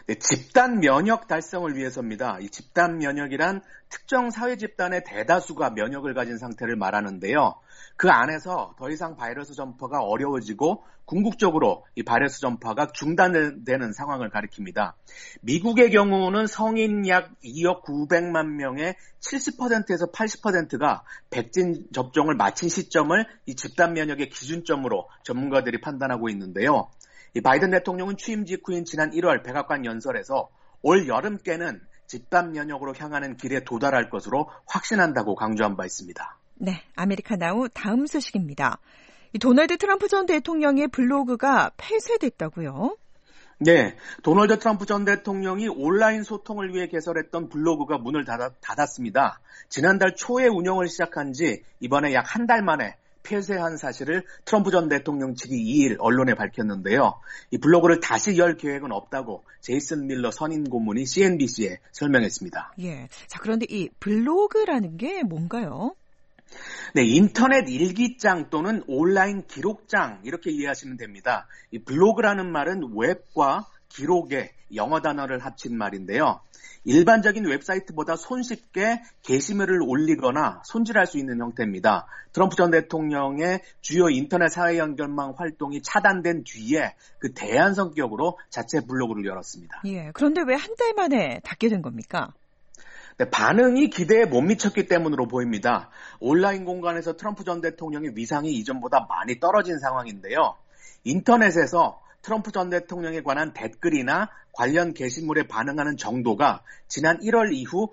Speaker 5: 네, 집단 면역 달성을 위해서입니다. 이 집단 면역이란 특정 사회 집단의 대다수가 면역을 가진 상태를 말하는데요. 그 안에서 더 이상 바이러스 전파가 어려워지고 궁극적으로 이 바이러스 전파가 중단되는 상황을 가리킵니다. 미국의 경우는 성인 약 2억 900만 명의 70%에서 80%가 백신 접종을 마친 시점을 이 집단 면역의 기준점으로 전문가들이 판단하고 있는데요. 이 바이든 대통령은 취임 직후인 지난 1월 백악관 연설에서 올 여름께는 집단 면역으로 향하는 길에 도달할 것으로 확신한다고 강조한 바 있습니다.
Speaker 3: 네, 아메리카나우 다음 소식입니다. 이 도널드 트럼프 전 대통령의 블로그가 폐쇄됐다고요?
Speaker 5: 네, 도널드 트럼프 전 대통령이 온라인 소통을 위해 개설했던 블로그가 문을 닫았습니다. 지난달 초에 운영을 시작한 지 이번에 약 한 달 만에 폐쇄한 사실을 트럼프 전 대통령 측이 2일 언론에 밝혔는데요. 이 블로그를 다시 열 계획은 없다고 제이슨 밀러 선임 고문이 CNBC에 설명했습니다.
Speaker 3: 예, 자 그런데 이 블로그라는 게 뭔가요?
Speaker 5: 네, 인터넷 일기장 또는 온라인 기록장 이렇게 이해하시면 됩니다. 이 블로그라는 말은 웹과 기록의 영어 단어를 합친 말인데요. 일반적인 웹사이트보다 손쉽게 게시물을 올리거나 손질할 수 있는 형태입니다. 트럼프 전 대통령의 주요 인터넷 사회 연결망 활동이 차단된 뒤에 그 대안 성격으로 자체 블로그를 열었습니다.
Speaker 3: 예, 그런데 왜 한 달 만에 닫게 된 겁니까?
Speaker 5: 네, 반응이 기대에 못 미쳤기 때문으로 보입니다. 온라인 공간에서 트럼프 전 대통령의 위상이 이전보다 많이 떨어진 상황인데요. 인터넷에서 트럼프 전 대통령에 관한 댓글이나 관련 게시물에 반응하는 정도가 지난 1월 이후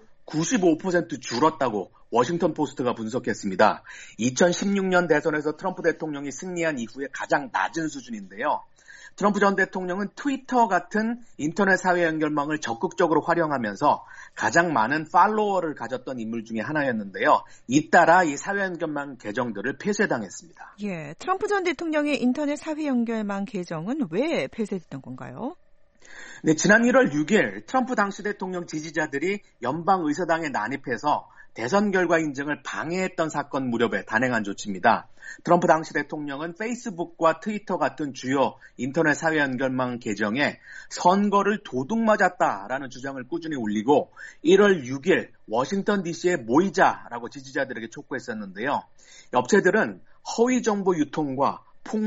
Speaker 5: 95% 줄었다고 워싱턴 포스트가 분석했습니다. 2016년 대선에서 트럼프 대통령이 승리한 이후에 가장 낮은 수준인데요. 트럼프 전 대통령은 트위터 같은 인터넷 사회 연결망을 적극적으로 활용하면서 가장 많은 팔로워를 가졌던 인물 중에 하나였는데요. 잇따라 이 사회 연결망 계정들을 폐쇄당했습니다.
Speaker 3: 예, 트럼프 전 대통령의 인터넷 사회 연결망 계정은 왜 폐쇄됐던 건가요?
Speaker 5: 네, 지난 1월 6일 트럼프 당시 대통령 지지자들이 연방의사당에 난입해서 대선 결과 인증을 방해했던 사건 무렵에 단행한 조치입니다. 트럼프 당시 대통령은 페이스북과 트위터 같은 주요 인터넷 사회 연결망 계정에 선거를 도둑맞았다라는 주장을 꾸준히 올리고 1월 6일 워싱턴 DC에 모이자라고 지지자들에게 촉구했었는데요. 업체들은 허위 정보 유통과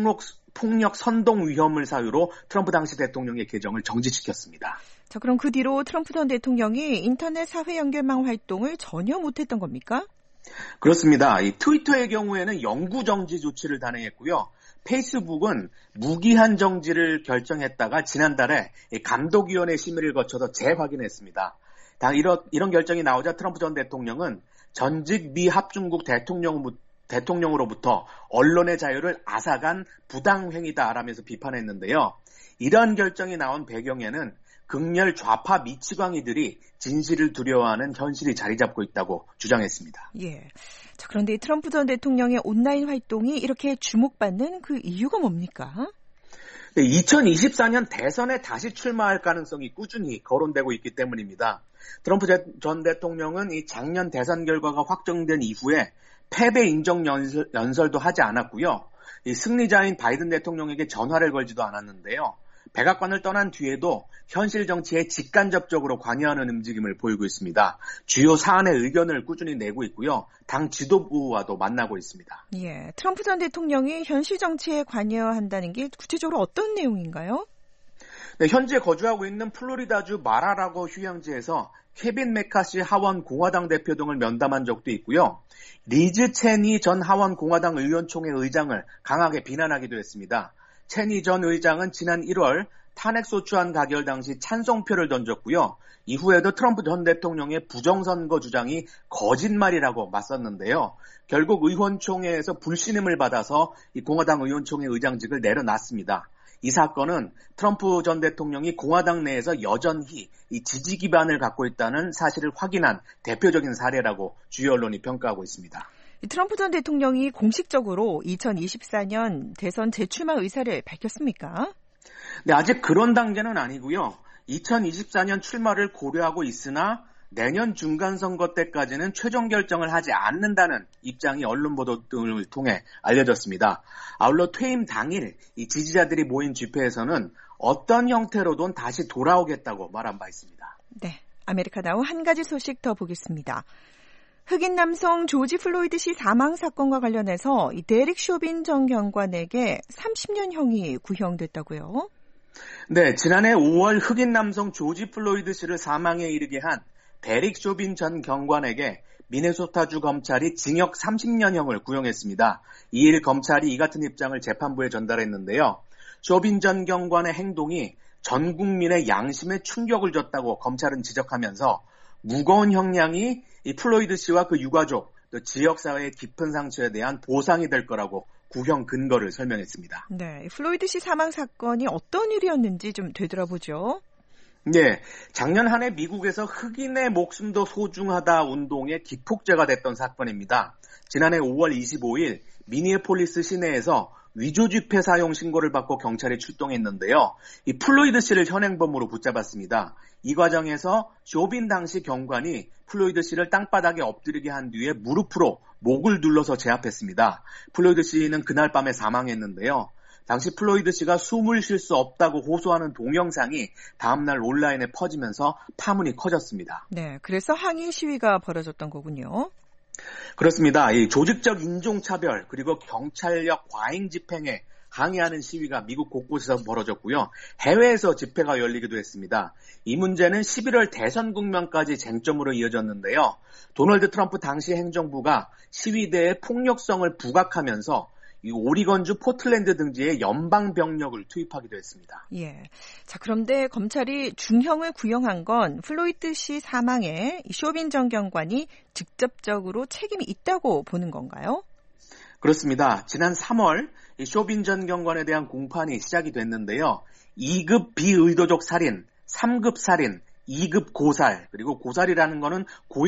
Speaker 5: 폭력 선동 위험을 사유로 트럼프 당시 대통령의 계정을 정지시켰습니다.
Speaker 3: 자, 그럼 그 뒤로 트럼프 전 대통령이 인터넷 사회 연결망 활동을 전혀 못했던 겁니까?
Speaker 5: 그렇습니다. 이 트위터의 경우에는 영구 정지 조치를 단행했고요. 페이스북은 무기한 정지를 결정했다가 지난달에 감독위원회 심의를 거쳐서 재확인했습니다. 이런 결정이 나오자 트럼프 전 대통령은 전직 미 합중국 대통령으로부터 언론의 자유를 앗아간 부당행위다라면서 비판했는데요. 이런 결정이 나온 배경에는 극렬 좌파 미치광이들이 진실을 두려워하는 현실이 자리 잡고 있다고 주장했습니다.
Speaker 3: 예. 자, 그런데 트럼프 전 대통령의 온라인 활동이 이렇게 주목받는 그 이유가 뭡니까?
Speaker 5: 네, 2024년 대선에 다시 출마할 가능성이 꾸준히 거론되고 있기 때문입니다. 트럼프 전 대통령은 이 작년 대선 결과가 확정된 이후에 패배 인정 연설도 하지 않았고요. 이 승리자인 바이든 대통령에게 전화를 걸지도 않았는데요. 백악관을 떠난 뒤에도 현실 정치에 직간접적으로 관여하는 움직임을 보이고 있습니다. 주요 사안의 의견을 꾸준히 내고 있고요. 당 지도부와도 만나고 있습니다.
Speaker 3: 예, 트럼프 전 대통령이 현실 정치에 관여한다는 게 구체적으로 어떤 내용인가요?
Speaker 5: 네, 현재 거주하고 있는 플로리다주 마라라고 휴양지에서 케빈 메카시 하원 공화당 대표 등을 면담한 적도 있고요. 리즈 체니 전 하원 공화당 의원총회 의장을 강하게 비난하기도 했습니다. 체니 전 의장은 지난 1월 탄핵소추안 가결 당시 찬성표를 던졌고요. 이후에도 트럼프 전 대통령의 부정선거 주장이 거짓말이라고 맞섰는데요. 결국 의원총회에서 불신임을 받아서 이 공화당 의원총회 의장직을 내려놨습니다. 이 사건은 트럼프 전 대통령이 공화당 내에서 여전히 이 지지 기반을 갖고 있다는 사실을 확인한 대표적인 사례라고 주요 언론이 평가하고 있습니다.
Speaker 3: 트럼프 전 대통령이 공식적으로 2024년 대선 재출마 의사를 밝혔습니까?
Speaker 5: 네, 아직 그런 단계는 아니고요. 2024년 출마를 고려하고 있으나 내년 중간선거 때까지는 최종 결정을 하지 않는다는 입장이 언론 보도 등을 통해 알려졌습니다. 아울러 퇴임 당일 이 지지자들이 모인 집회에서는 어떤 형태로든 다시 돌아오겠다고 말한 바 있습니다.
Speaker 3: 네, 아메리카나우 한 가지 소식 더 보겠습니다. 흑인 남성 조지 플로이드 씨 사망 사건과 관련해서 이 데릭 쇼빈 전 경관에게 30년형이 구형됐다고요?
Speaker 5: 네, 지난해 5월 흑인 남성 조지 플로이드 씨를 사망에 이르게 한 데릭 쇼빈 전 경관에게 미네소타주 검찰이 징역 30년형을 구형했습니다. 2일 검찰이 이 같은 입장을 재판부에 전달했는데요. 쇼빈 전 경관의 행동이 전 국민의 양심에 충격을 줬다고 검찰은 지적하면서 무거운 형량이 이 플로이드 씨와 그 유가족, 또 지역사회의 깊은 상처에 대한 보상이 될 거라고 구형 근거를 설명했습니다.
Speaker 3: 네, 플로이드 씨 사망 사건이 어떤 일이었는지 좀 되돌아보죠.
Speaker 5: 네, 작년 한 해 미국에서 흑인의 목숨도 소중하다 운동의 기폭제가 됐던 사건입니다. 지난해 5월 25일 미니애폴리스 시내에서 위조 지폐 사용 신고를 받고 경찰이 출동했는데요. 이 플로이드 씨를 현행범으로 붙잡았습니다. 이 과정에서 쇼빈 당시 경관이 플로이드 씨를 땅바닥에 엎드리게 한 뒤에 무릎으로 목을 눌러서 제압했습니다. 플로이드 씨는 그날 밤에 사망했는데요. 당시 플로이드 씨가 숨을 쉴 수 없다고 호소하는 동영상이 다음날 온라인에 퍼지면서 파문이 커졌습니다.
Speaker 3: 네, 그래서 항의 시위가 벌어졌던 거군요.
Speaker 5: 그렇습니다. 이 조직적 인종차별 그리고 경찰력 과잉 집행에 항의하는 시위가 미국 곳곳에서 벌어졌고요. 해외에서 집회가 열리기도 했습니다. 이 문제는 11월 대선 국면까지 쟁점으로 이어졌는데요. 도널드 트럼프 당시 행정부가 시위대의 폭력성을 부각하면서 이 오리건주 포틀랜드 등지에 연방 병력을 투입하기도 했습니다.
Speaker 3: 예. 자, 그런데 검찰이 중형을 구형한 건 플로이드 씨 사망에 쇼빈 전 경관이 직접적으로 책임이 있다고 보는 건가요?
Speaker 5: 그렇습니다. 지난 3월 이 쇼빈 전 경관에 대한 공판이 시작이 됐는데요. 2급 비의도적 살인, 3급 살인, 2급 고살, 그리고 고살이라는 거는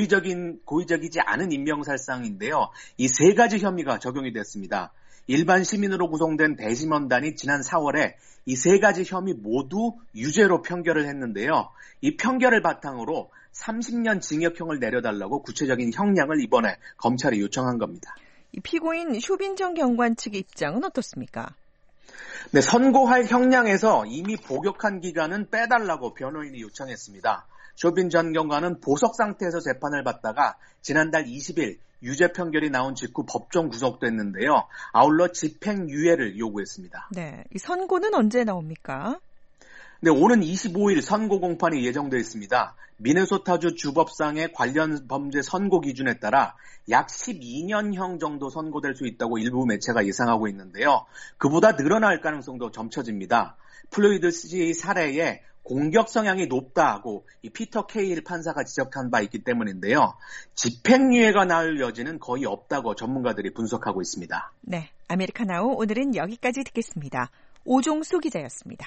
Speaker 5: 고의적이지 않은 인명살상인데요. 이 세 가지 혐의가 적용이 됐습니다. 일반 시민으로 구성된 대심원단이 지난 4월에 이 세 가지 혐의 모두 유죄로 판결을 했는데요. 이 판결을 바탕으로 30년 징역형을 내려달라고 구체적인 형량을 이번에 검찰이 요청한 겁니다.
Speaker 3: 이 피고인 쇼빈 전 경관 측의 입장은 어떻습니까?
Speaker 5: 네, 선고할 형량에서 이미 복역한 기간은 빼달라고 변호인이 요청했습니다. 쇼빈 전 경관은 보석 상태에서 재판을 받다가 지난달 20일 유죄 판결이 나온 직후 법정 구속됐는데요. 아울러 집행유예를 요구했습니다.
Speaker 3: 네, 이 선고는 언제 나옵니까?
Speaker 5: 네, 오는 25일 선고 공판이 예정되어 있습니다. 미네소타주 주법상의 관련 범죄 선고 기준에 따라 약 12년형 정도 선고될 수 있다고 일부 매체가 예상하고 있는데요. 그보다 늘어날 가능성도 점쳐집니다. 플로이드 씨 사례에 공격 성향이 높다고 이 피터 케일 판사가 지적한 바 있기 때문인데요. 집행유예가 나올 여지는 거의 없다고 전문가들이 분석하고 있습니다.
Speaker 3: 네, 아메리카나우 오늘은 여기까지 듣겠습니다. 오종수 기자였습니다.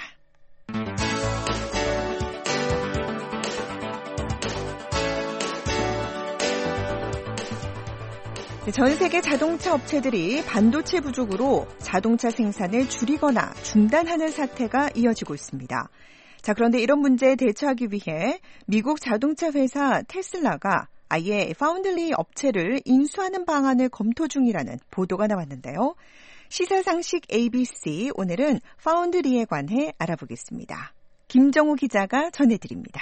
Speaker 3: 전 세계 자동차 업체들이 반도체 부족으로 자동차 생산을 줄이거나 중단하는 사태가 이어지고 있습니다. 자, 그런데 이런 문제에 대처하기 위해 미국 자동차 회사 테슬라가 아예 파운드리 업체를 인수하는 방안을 검토 중이라는 보도가 나왔는데요. 시사상식 ABC, 오늘은 파운드리에 관해 알아보겠습니다. 김정우 기자가 전해드립니다.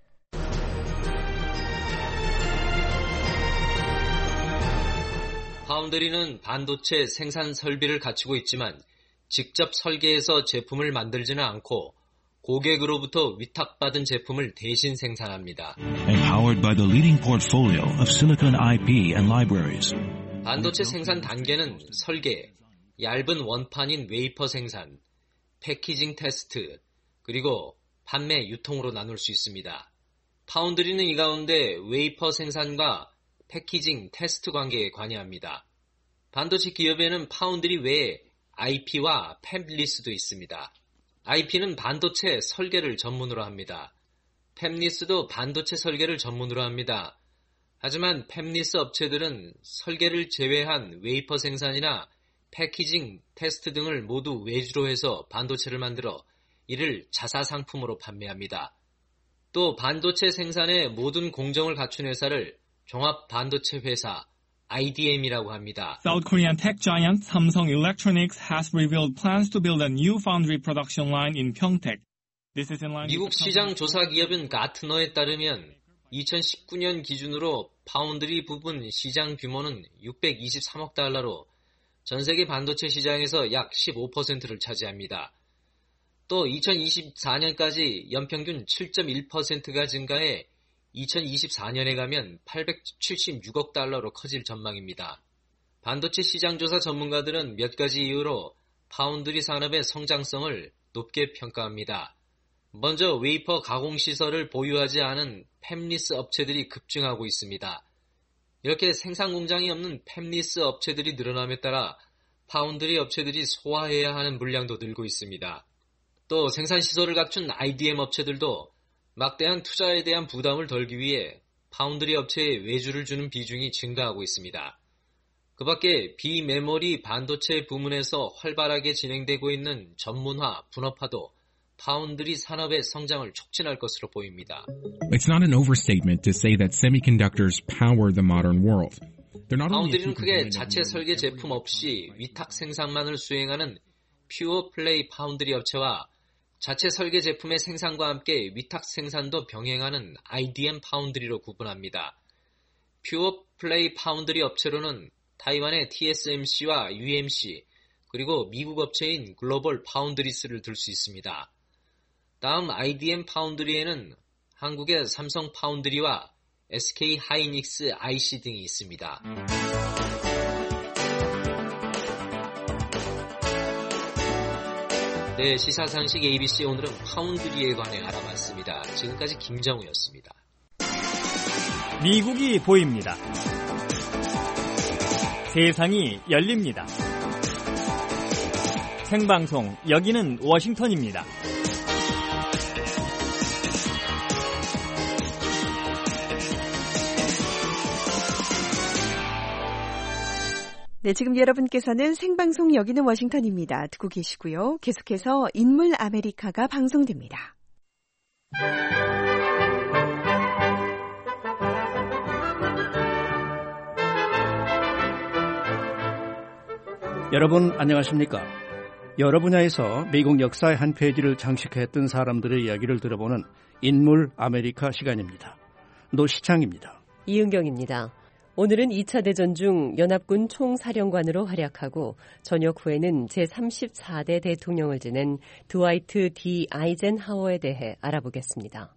Speaker 6: 파운드리는 반도체 생산 설비를 갖추고 있지만 직접 설계해서 제품을 만들지는 않고 고객으로부터 위탁받은 제품을 대신 생산합니다.
Speaker 7: Empowered by the leading portfolio of silicon IP and libraries.
Speaker 6: 반도체 생산 단계는 설계, 얇은 원판인 웨이퍼 생산, 패키징 테스트, 그리고 판매 유통으로 나눌 수 있습니다. 파운드리는 이 가운데 웨이퍼 생산과 패키징 테스트 관계에 관여합니다. 반도체 기업에는 파운드리 외에 IP와 팹리스도 있습니다. IP는 반도체 설계를 전문으로 합니다. 팹리스도 반도체 설계를 전문으로 합니다. 하지만 팹리스 업체들은 설계를 제외한 웨이퍼 생산이나 패키징, 테스트 등을 모두 외주로 해서 반도체를 만들어 이를 자사 상품으로 판매합니다. 또 반도체 생산의 모든 공정을 갖춘 회사를 종합 반도체 회사 IDM이라고 합니다.
Speaker 8: South Korean tech giant Samsung Electronics has revealed plans to build a new foundry production line in Pyeongtaek.
Speaker 6: 미국 시장 조사 기업인 가트너에 따르면 2019년 기준으로 파운드리 부분 시장 규모는 623억 달러로 전 세계 반도체 시장에서 약 15%를 차지합니다. 또 2024년까지 연평균 7.1%가 증가해 2024년에 가면 876억 달러로 커질 전망입니다. 반도체 시장 조사 전문가들은 몇 가지 이유로 파운드리 산업의 성장성을 높게 평가합니다. 먼저 웨이퍼 가공시설을 보유하지 않은 팹리스 업체들이 급증하고 있습니다. 이렇게 생산 공장이 없는 팹리스 업체들이 늘어남에 따라 파운드리 업체들이 소화해야 하는 물량도 늘고 있습니다. 또 생산시설을 갖춘 IDM 업체들도 막대한 투자에 대한 부담을 덜기 위해 파운드리 업체에 외주를 주는 비중이 증가하고 있습니다. 그 밖에 비메모리 반도체 부문에서 활발하게 진행되고 있는 전문화, 분업화도 파운드리 산업의 성장을 촉진할 것으로 보입니다.
Speaker 8: It's not an overstatement to say that semiconductors power the modern world.
Speaker 6: 파운드리는 크게 자체 설계 제품 없이 위탁 생산만을 수행하는 퓨어 플레이 파운드리 업체와 자체 설계 제품의 생산과 함께 위탁 생산도 병행하는 IDM 파운드리로 구분합니다. 퓨어 플레이 파운드리 업체로는 타이완의 TSMC와 UMC, 그리고 미국 업체인 글로벌 파운드리스를 들 수 있습니다. 다음 IDM 파운드리에는 한국의 삼성 파운드리와 SK 하이닉스 IC 등이 있습니다. 네, 시사상식 ABC 오늘은 파운드리에 관해 알아봤습니다. 지금까지 김정우였습니다.
Speaker 2: 미국이 보입니다. 세상이 열립니다. 생방송, 여기는 워싱턴입니다.
Speaker 3: 네, 지금 여러분께서는 생방송 여기는 워싱턴입니다. 듣고 계시고요. 계속해서 인물 아메리카가 방송됩니다.
Speaker 9: 여러분 안녕하십니까? 여러 분야에서 미국 역사의 한 페이지를 장식했던 사람들의 이야기를 들어보는 인물 아메리카 시간입니다. 노시창입니다.
Speaker 10: 이은경입니다. 오늘은 2차 대전 중 연합군 총사령관으로 활약하고 전역 후에는 제34대 대통령을 지낸 드와이트 D. 아이젠하워에 대해 알아보겠습니다.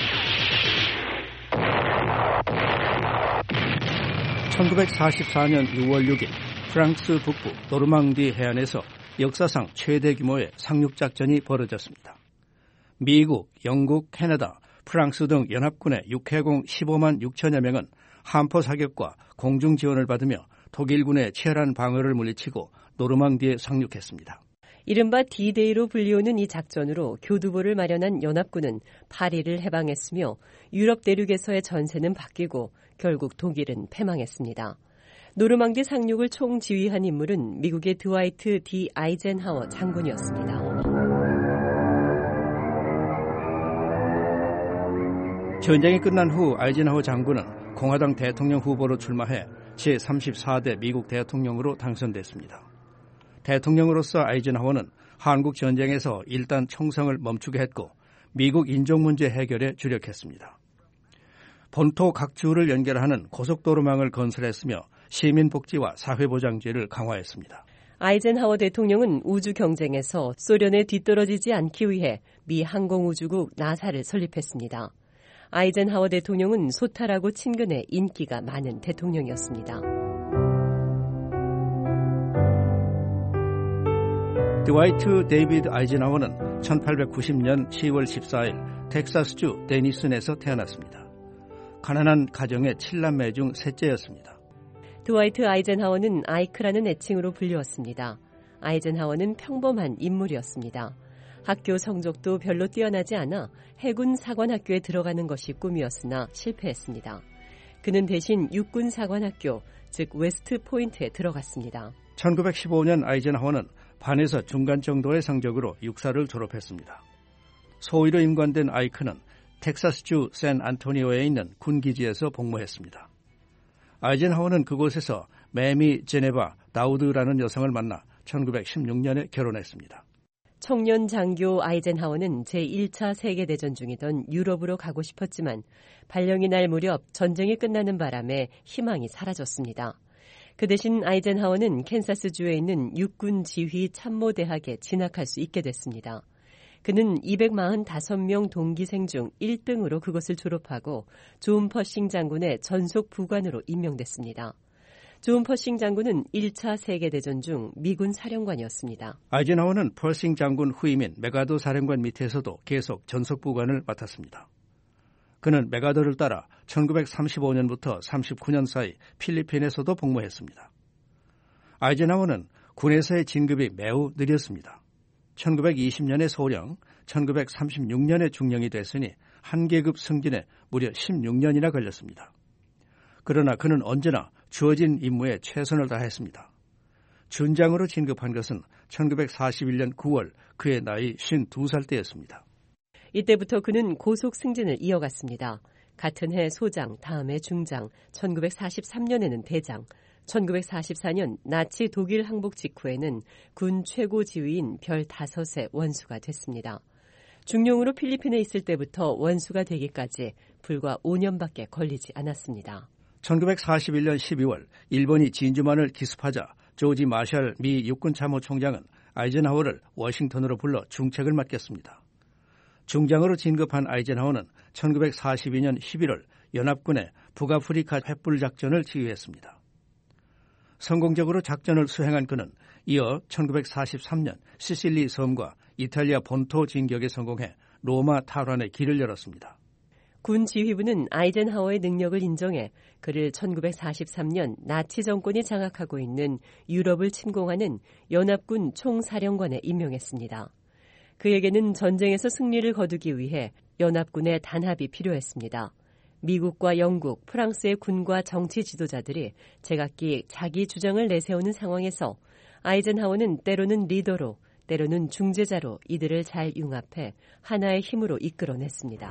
Speaker 9: 1944년 6월 6일 프랑스 북부 노르망디 해안에서 역사상 최대 규모의 상륙작전이 벌어졌습니다. 미국, 영국, 캐나다, 프랑스 등 연합군의 육해공 15만 6천여 명은 함포 사격과 공중 지원을 받으며 독일군의 치열한 방어를 물리치고 노르망디에 상륙했습니다.
Speaker 10: 이른바 D-Day로 불리우는 이 작전으로 교두보를 마련한 연합군은 파리를 해방했으며 유럽 대륙에서의 전세는 바뀌고 결국 독일은 패망했습니다. 노르망디 상륙을 총지휘한 인물은 미국의 드와이트 D. 아이젠하워 장군이었습니다.
Speaker 9: 전쟁이 끝난 후 아이젠하워 장군은 공화당 대통령 후보로 출마해 제34대 미국 대통령으로 당선됐습니다. 대통령으로서 아이젠하워는 한국 전쟁에서 일단 총성을 멈추게 했고 미국 인종 문제 해결에 주력했습니다. 본토 각 주를 연결하는 고속도로망을 건설했으며 시민복지와 사회보장제를 강화했습니다.
Speaker 10: 아이젠하워 대통령은 우주 경쟁에서 소련에 뒤떨어지지 않기 위해 미 항공우주국 나사를 설립했습니다. 아이젠하워 대통령은 소탈하고 친근해 인기가 많은 대통령이었습니다.
Speaker 9: 드와이트 데이비드 아이젠하워는 1890년 10월 14일 텍사스주 데니슨에서 태어났습니다. 가난한 가정의 7남매 중 셋째였습니다.
Speaker 10: 드와이트 아이젠하워는 아이크라는 애칭으로 불리웠습니다. 아이젠하워는 평범한 인물이었습니다. 학교 성적도 별로 뛰어나지 않아 해군 사관학교에 들어가는 것이 꿈이었으나 실패했습니다. 그는 대신 육군 사관학교, 즉 웨스트 포인트에 들어갔습니다.
Speaker 9: 1915년 아이젠하워는 반에서 중간 정도의 성적으로 육사를 졸업했습니다. 소위로 임관된 아이크는 텍사스주 샌 안토니오에 있는 군기지에서 복무했습니다. 아이젠하워는 그곳에서 매미 제네바 다우드라는 여성을 만나 1916년에 결혼했습니다.
Speaker 10: 청년 장교 아이젠하워는 제1차 세계대전 중이던 유럽으로 가고 싶었지만 발령이 날 무렵 전쟁이 끝나는 바람에 희망이 사라졌습니다. 그 대신 아이젠하워는 캔사스주에 있는 육군 지휘 참모대학에 진학할 수 있게 됐습니다. 그는 245명 동기생 중 1등으로 그것을 졸업하고 존 퍼싱 장군의 전속 부관으로 임명됐습니다. 존 퍼싱 장군은 1차 세계대전 중 미군 사령관이었습니다.
Speaker 9: 아이젠하워는 퍼싱 장군 후임인 메가더 사령관 밑에서도 계속 전속 부관을 맡았습니다. 그는 메가더를 따라 1935년부터 39년 사이 필리핀에서도 복무했습니다. 아이젠하워는 군에서의 진급이 매우 느렸습니다. 1920년에 소령, 1936년에 중령이 됐으니 한 계급 승진에 무려 16년이나 걸렸습니다. 그러나 그는 언제나 주어진 임무에 최선을 다했습니다. 준장으로 진급한 것은 1941년 9월 그의 나이 52살 때였습니다.
Speaker 10: 이때부터 그는 고속 승진을 이어갔습니다. 같은 해 소장, 다음해 중장, 1943년에는 대장, 1944년 나치 독일 항복 직후에는 군 최고 지휘인 별 5의 원수가 됐습니다. 중령으로 필리핀에 있을 때부터 원수가 되기까지 불과 5년밖에 걸리지 않았습니다.
Speaker 9: 1941년 12월 일본이 진주만을 기습하자 조지 마샬 미 육군 참모총장은 아이젠하워를 워싱턴으로 불러 중책을 맡겼습니다. 중장으로 진급한 아이젠하워는 1942년 11월 연합군의 북아프리카 횃불 작전을 지휘했습니다. 성공적으로 작전을 수행한 그는 이어 1943년 시실리 섬과 이탈리아 본토 진격에 성공해 로마 탈환의 길을 열었습니다.
Speaker 10: 군 지휘부는 아이젠하워의 능력을 인정해 그를 1943년 나치 정권이 장악하고 있는 유럽을 침공하는 연합군 총사령관에 임명했습니다. 그에게는 전쟁에서 승리를 거두기 위해 연합군의 단합이 필요했습니다. 미국과 영국, 프랑스의 군과 정치 지도자들이 제각기 자기 주장을 내세우는 상황에서 아이젠하워는 때로는 리더로, 때로는 중재자로 이들을 잘 융합해 하나의 힘으로 이끌어냈습니다.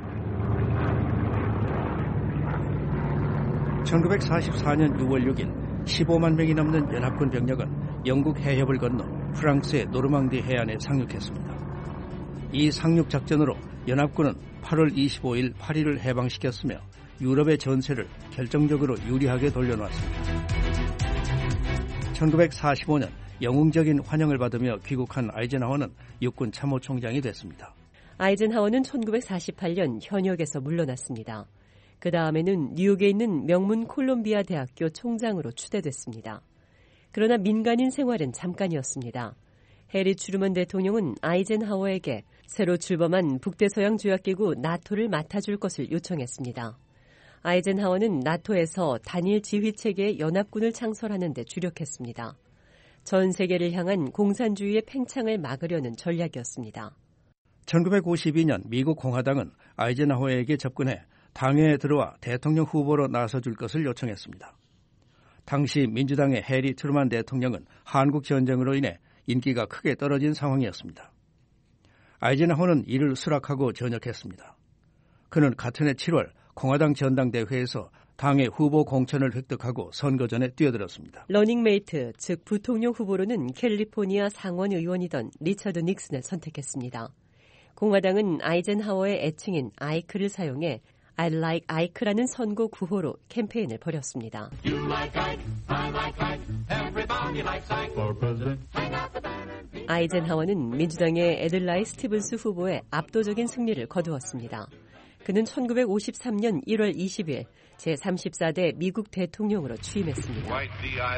Speaker 9: 1944년 6월 6일 15만 명이 넘는 연합군 병력은 영국 해협을 건너 프랑스의 노르망디 해안에 상륙했습니다. 이 상륙 작전으로 연합군은 8월 25일 파리를 해방시켰으며 유럽의 전세를 결정적으로 유리하게 돌려놓았습니다. 1945년 영웅적인 환영을 받으며 귀국한 아이젠하워는 육군 참모총장이 됐습니다.
Speaker 10: 아이젠하워는 1948년 현역에서 물러났습니다. 그 다음에는 뉴욕에 있는 명문 콜롬비아 대학교 총장으로 추대됐습니다. 그러나 민간인 생활은 잠깐이었습니다. 해리 트루먼 대통령은 아이젠하워에게 새로 출범한 북대서양 조약기구 나토를 맡아줄 것을 요청했습니다. 아이젠하워는 나토에서 단일 지휘체계의 연합군을 창설하는 데 주력했습니다. 전 세계를 향한 공산주의의 팽창을 막으려는 전략이었습니다.
Speaker 9: 1952년 미국 공화당은 아이젠하워에게 접근해 당회에 들어와 대통령 후보로 나서줄 것을 요청했습니다. 당시 민주당의 해리 트루먼 대통령은 한국 전쟁으로 인해 인기가 크게 떨어진 상황이었습니다. 아이젠하워는 이를 수락하고 전역했습니다. 그는 같은 해 7월 공화당 전당대회에서 당의 후보 공천을 획득하고 선거 전에 뛰어들었습니다.
Speaker 10: 러닝메이트, 즉 부통령 후보로는 캘리포니아 상원 의원이던 리처드 닉슨을 선택했습니다. 공화당은 아이젠하워의 애칭인 아이크를 사용해 I like Ike라는 선거 구호로 캠페인을 벌였습니다. 아이젠하워는 민주당의 에들라이 스티븐스 후보의 압도적인 승리를 거두었습니다. 그는 1953년 1월 20일 제34대 미국 대통령으로 취임했습니다.
Speaker 11: I,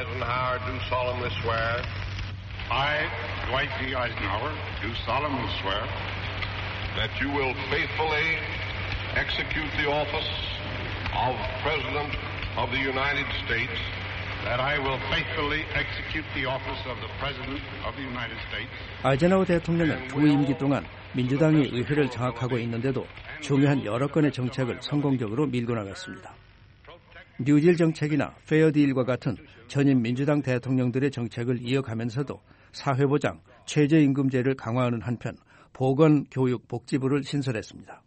Speaker 11: Dwight D. Eisenhower, do solemnly swear that you will faithfully execute the office of President of the United States. That I will faithfully execute the office of the President of the United States.
Speaker 9: 아이젠하워 대통령은 두 임기 동안 민주당이 의회를 장악하고 있는데도 중요한 여러 건의 정책을 성공적으로 밀고 나갔습니다. 뉴딜 정책이나 페어 딜과 같은 전임 민주당 대통령들의 정책을 이어가면서도 사회보장, 최저임금제를 강화하는 한편 보건, 교육, 복지부를 신설했습니다.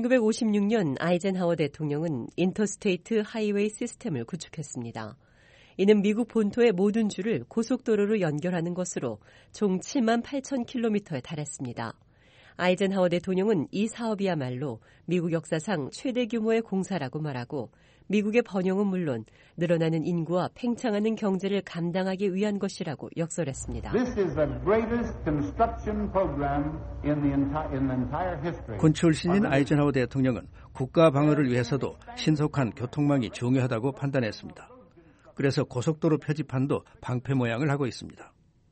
Speaker 10: 1956년 아이젠하워 대통령은 인터스테이트 하이웨이 시스템을 구축했습니다. 이는 미국 본토의 모든 주를 고속도로로 연결하는 것으로 총 7만 8천 킬로미터에 달했습니다. 아이젠하워 대통령은 이 사업이야말로 미국 역사상 최대 규모의 공사라고 말하고 미국의 번영은 물론 늘어나는 인구와 팽창하는 경제를 감당하기 위한 것이라고 역설했습니다.
Speaker 9: 군 출신인 아이젠하워 대통령은 국가 방어를 위해서도 신속한 교통망이 중요하다고 판단했습니다. 그래서 고속도로 표지판도 방패 모양을 하고 있습니다.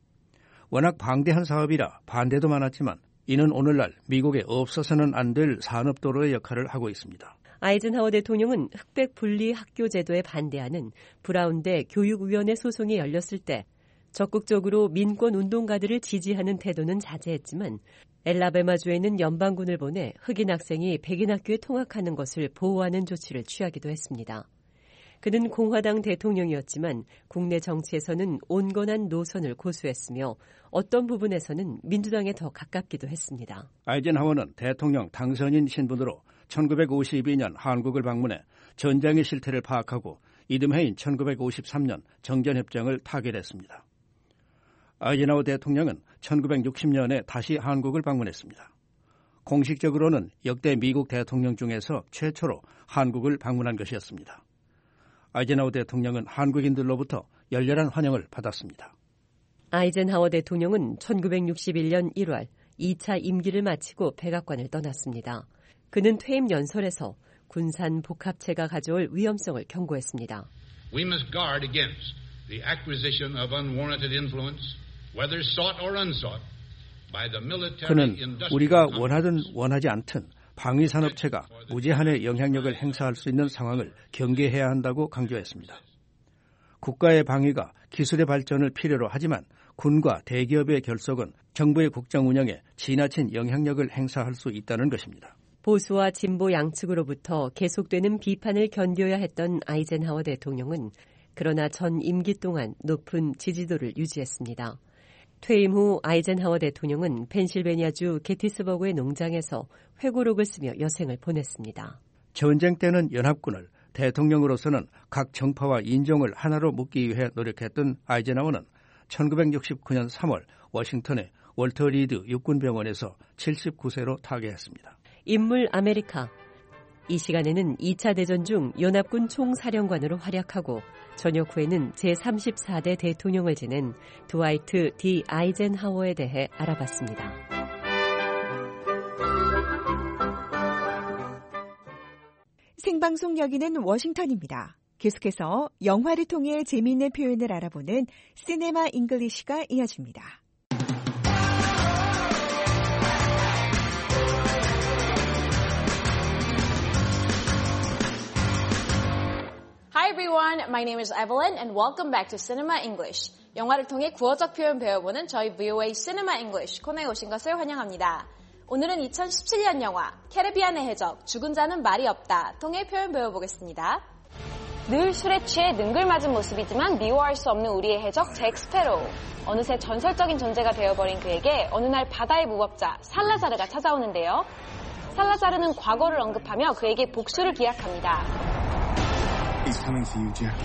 Speaker 9: 워낙 방대한 사업이라 반대도 많았지만 이는 오늘날 미국에 없어서는 안 될 산업도로의 역할을 하고 있습니다.
Speaker 10: 아이젠하워 대통령은 흑백 분리 학교 제도에 반대하는 브라운대 교육위원회 소송이 열렸을 때 적극적으로 민권 운동가들을 지지하는 태도는 자제했지만 엘라베마주에는 연방군을 보내 흑인 학생이 백인 학교에 통학하는 것을 보호하는 조치를 취하기도 했습니다. 그는 공화당 대통령이었지만 국내 정치에서는 온건한 노선을 고수했으며 어떤 부분에서는 민주당에 더 가깝기도 했습니다.
Speaker 9: 아이젠하워는 대통령 당선인 신분으로 1952년 한국을 방문해 전쟁의 실태를 파악하고 이듬해인 1953년 정전협정을 타결했습니다. 아이젠하워 대통령은 1960년에 다시 한국을 방문했습니다. 공식적으로는 역대 미국 대통령 중에서 최초로 한국을 방문한 것이었습니다. 아이젠하워 대통령은 한국인들로부터 열렬한 환영을 받았습니다.
Speaker 10: 아이젠하워 대통령은 1961년 1월 2차 임기를 마치고 백악관을 떠났습니다. 그는 퇴임 연설에서 군산 복합체가 가져올 위험성을 경고했습니다.
Speaker 12: We must guard against the acquisition of unwarranted influence, whether sought or unsought, by the military
Speaker 9: 그는
Speaker 12: industrial
Speaker 9: 우리가 원하든 원하지 않든 방위산업체가 무제한의 영향력을 행사할 수 있는 상황을 경계해야 한다고 강조했습니다. 국가의 방위가 기술의 발전을 필요로 하지만 군과 대기업의 결속은 정부의 국정 운영에 지나친 영향력을 행사할 수 있다는 것입니다.
Speaker 10: 보수와 진보 양측으로부터 계속되는 비판을 견뎌야 했던 아이젠하워 대통령은 그러나 전 임기 동안 높은 지지도를 유지했습니다. 퇴임 후 아이젠하워 대통령은 펜실베니아주 게티스버그의 농장에서 회고록을 쓰며 여생을 보냈습니다.
Speaker 9: 전쟁 때는 연합군을, 대통령으로서는 각 정파와 인종을 하나로 묶기 위해 노력했던 아이젠하워는 1969년 3월 워싱턴의 월터 리드 육군병원에서 79세로 타계했습니다.
Speaker 10: 인물 아메리카. 이 시간에는 2차 대전 중 연합군 총사령관으로 활약하고 전역 후에는 제34대 대통령을 지낸 드와이트 D. 아이젠하워에 대해 알아봤습니다.
Speaker 3: 생방송 여기는 워싱턴입니다. 계속해서 영화를 통해 재미있는 표현을 알아보는 시네마 잉글리시가 이어집니다.
Speaker 13: Hi everyone, my name is Evelyn and welcome back to Cinema English. 영화를 통해 구어적 표현 배워보는 저희 VOA Cinema English 코너에 오신 것을 환영합니다. 오늘은 2017년 영화 캐리비안의 해적 죽은 자는 말이 없다 통해 표현 배워보겠습니다. 늘 술에 취해 능글맞은 모습이지만 미워할 수 없는 우리의 해적 잭 스페로우. 어느새 전설적인 존재가 되어버린 그에게 어느 날 바다의 무법자 살라자르가 찾아오는데요. 살라자르는 과거를 언급하며 그에게 복수를 기약합니다.
Speaker 14: He's coming for you, Jack.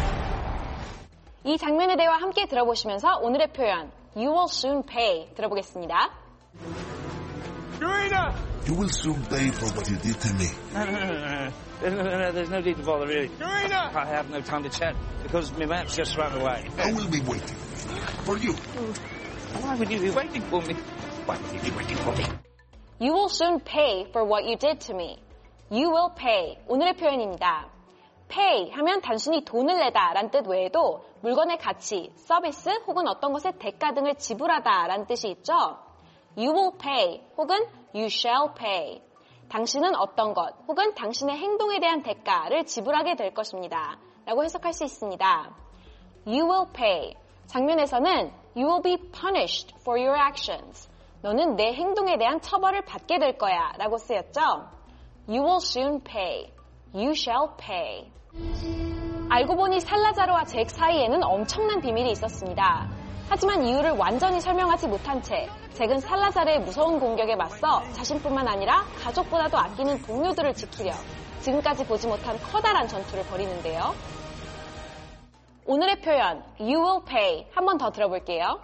Speaker 13: 이 장면에 대해 함께 들어보시면서 오늘의 표현 You will soon pay 들어보겠습니다.
Speaker 14: Karina!
Speaker 15: You will soon pay for what you did to me.
Speaker 14: No. There's no need to bother, really. Karina! I have no time to chat because my map's just run away.
Speaker 15: I will be waiting for you.
Speaker 14: Why would you be waiting for me? Why would you be waiting for me?
Speaker 13: You will soon pay for what you did to me. You will pay. 오늘의 표현입니다. pay 하면 단순히 돈을 내다 라는 뜻 외에도 물건의 가치, 서비스 혹은 어떤 것의 대가 등을 지불하다 라는 뜻이 있죠. You will pay 혹은 you shall pay. 당신은 어떤 것 혹은 당신의 행동에 대한 대가를 지불하게 될 것입니다. 라고 해석할 수 있습니다. You will pay. 장면에서는 You will be punished for your actions. 너는 내 행동에 대한 처벌을 받게 될 거야 라고 쓰였죠. You will soon pay. You shall pay. 알고 보니 살라자르와 잭 사이에는 엄청난 비밀이 있었습니다. 하지만 이유를 완전히 설명하지 못한 채 잭은 살라자르의 무서운 공격에 맞서 자신뿐만 아니라 가족보다도 아끼는 동료들을 지키려 지금까지 보지 못한 커다란 전투를 벌이는데요. 오늘의 표현 you will pay 한 번 더 들어볼게요.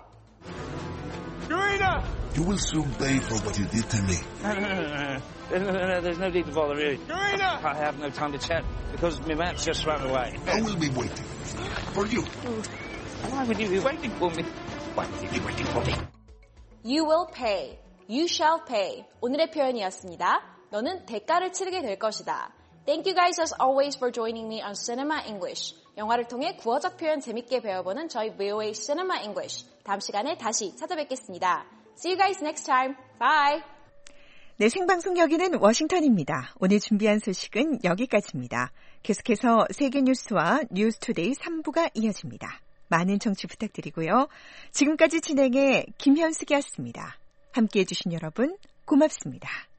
Speaker 15: You will soon pay for what you did to me.
Speaker 14: No. There's no need to bother, really. I have no time to chat because my map's just run away.
Speaker 15: I will be waiting for you.
Speaker 14: Why would you be waiting for me? Why would you be waiting for me?
Speaker 13: You will pay, you shall pay 오늘의 표현이었습니다. 너는 대가를 치르게 될 것이다. Thank you guys as always for joining me on Cinema English. 영화를 통해 구어적 표현 재밌게 배워보는 저희 VOA Cinema English. 다음 시간에 다시 찾아뵙겠습니다. See you guys next time. Bye.
Speaker 3: 네, 생방송 여기는 워싱턴입니다. 오늘 준비한 소식은 여기까지입니다. 계속해서 세계 뉴스와 뉴스투데이 3부가 이어집니다. 많은 청취 부탁드리고요. 지금까지 진행의 김현숙이었습니다. 함께해 주신 여러분 고맙습니다.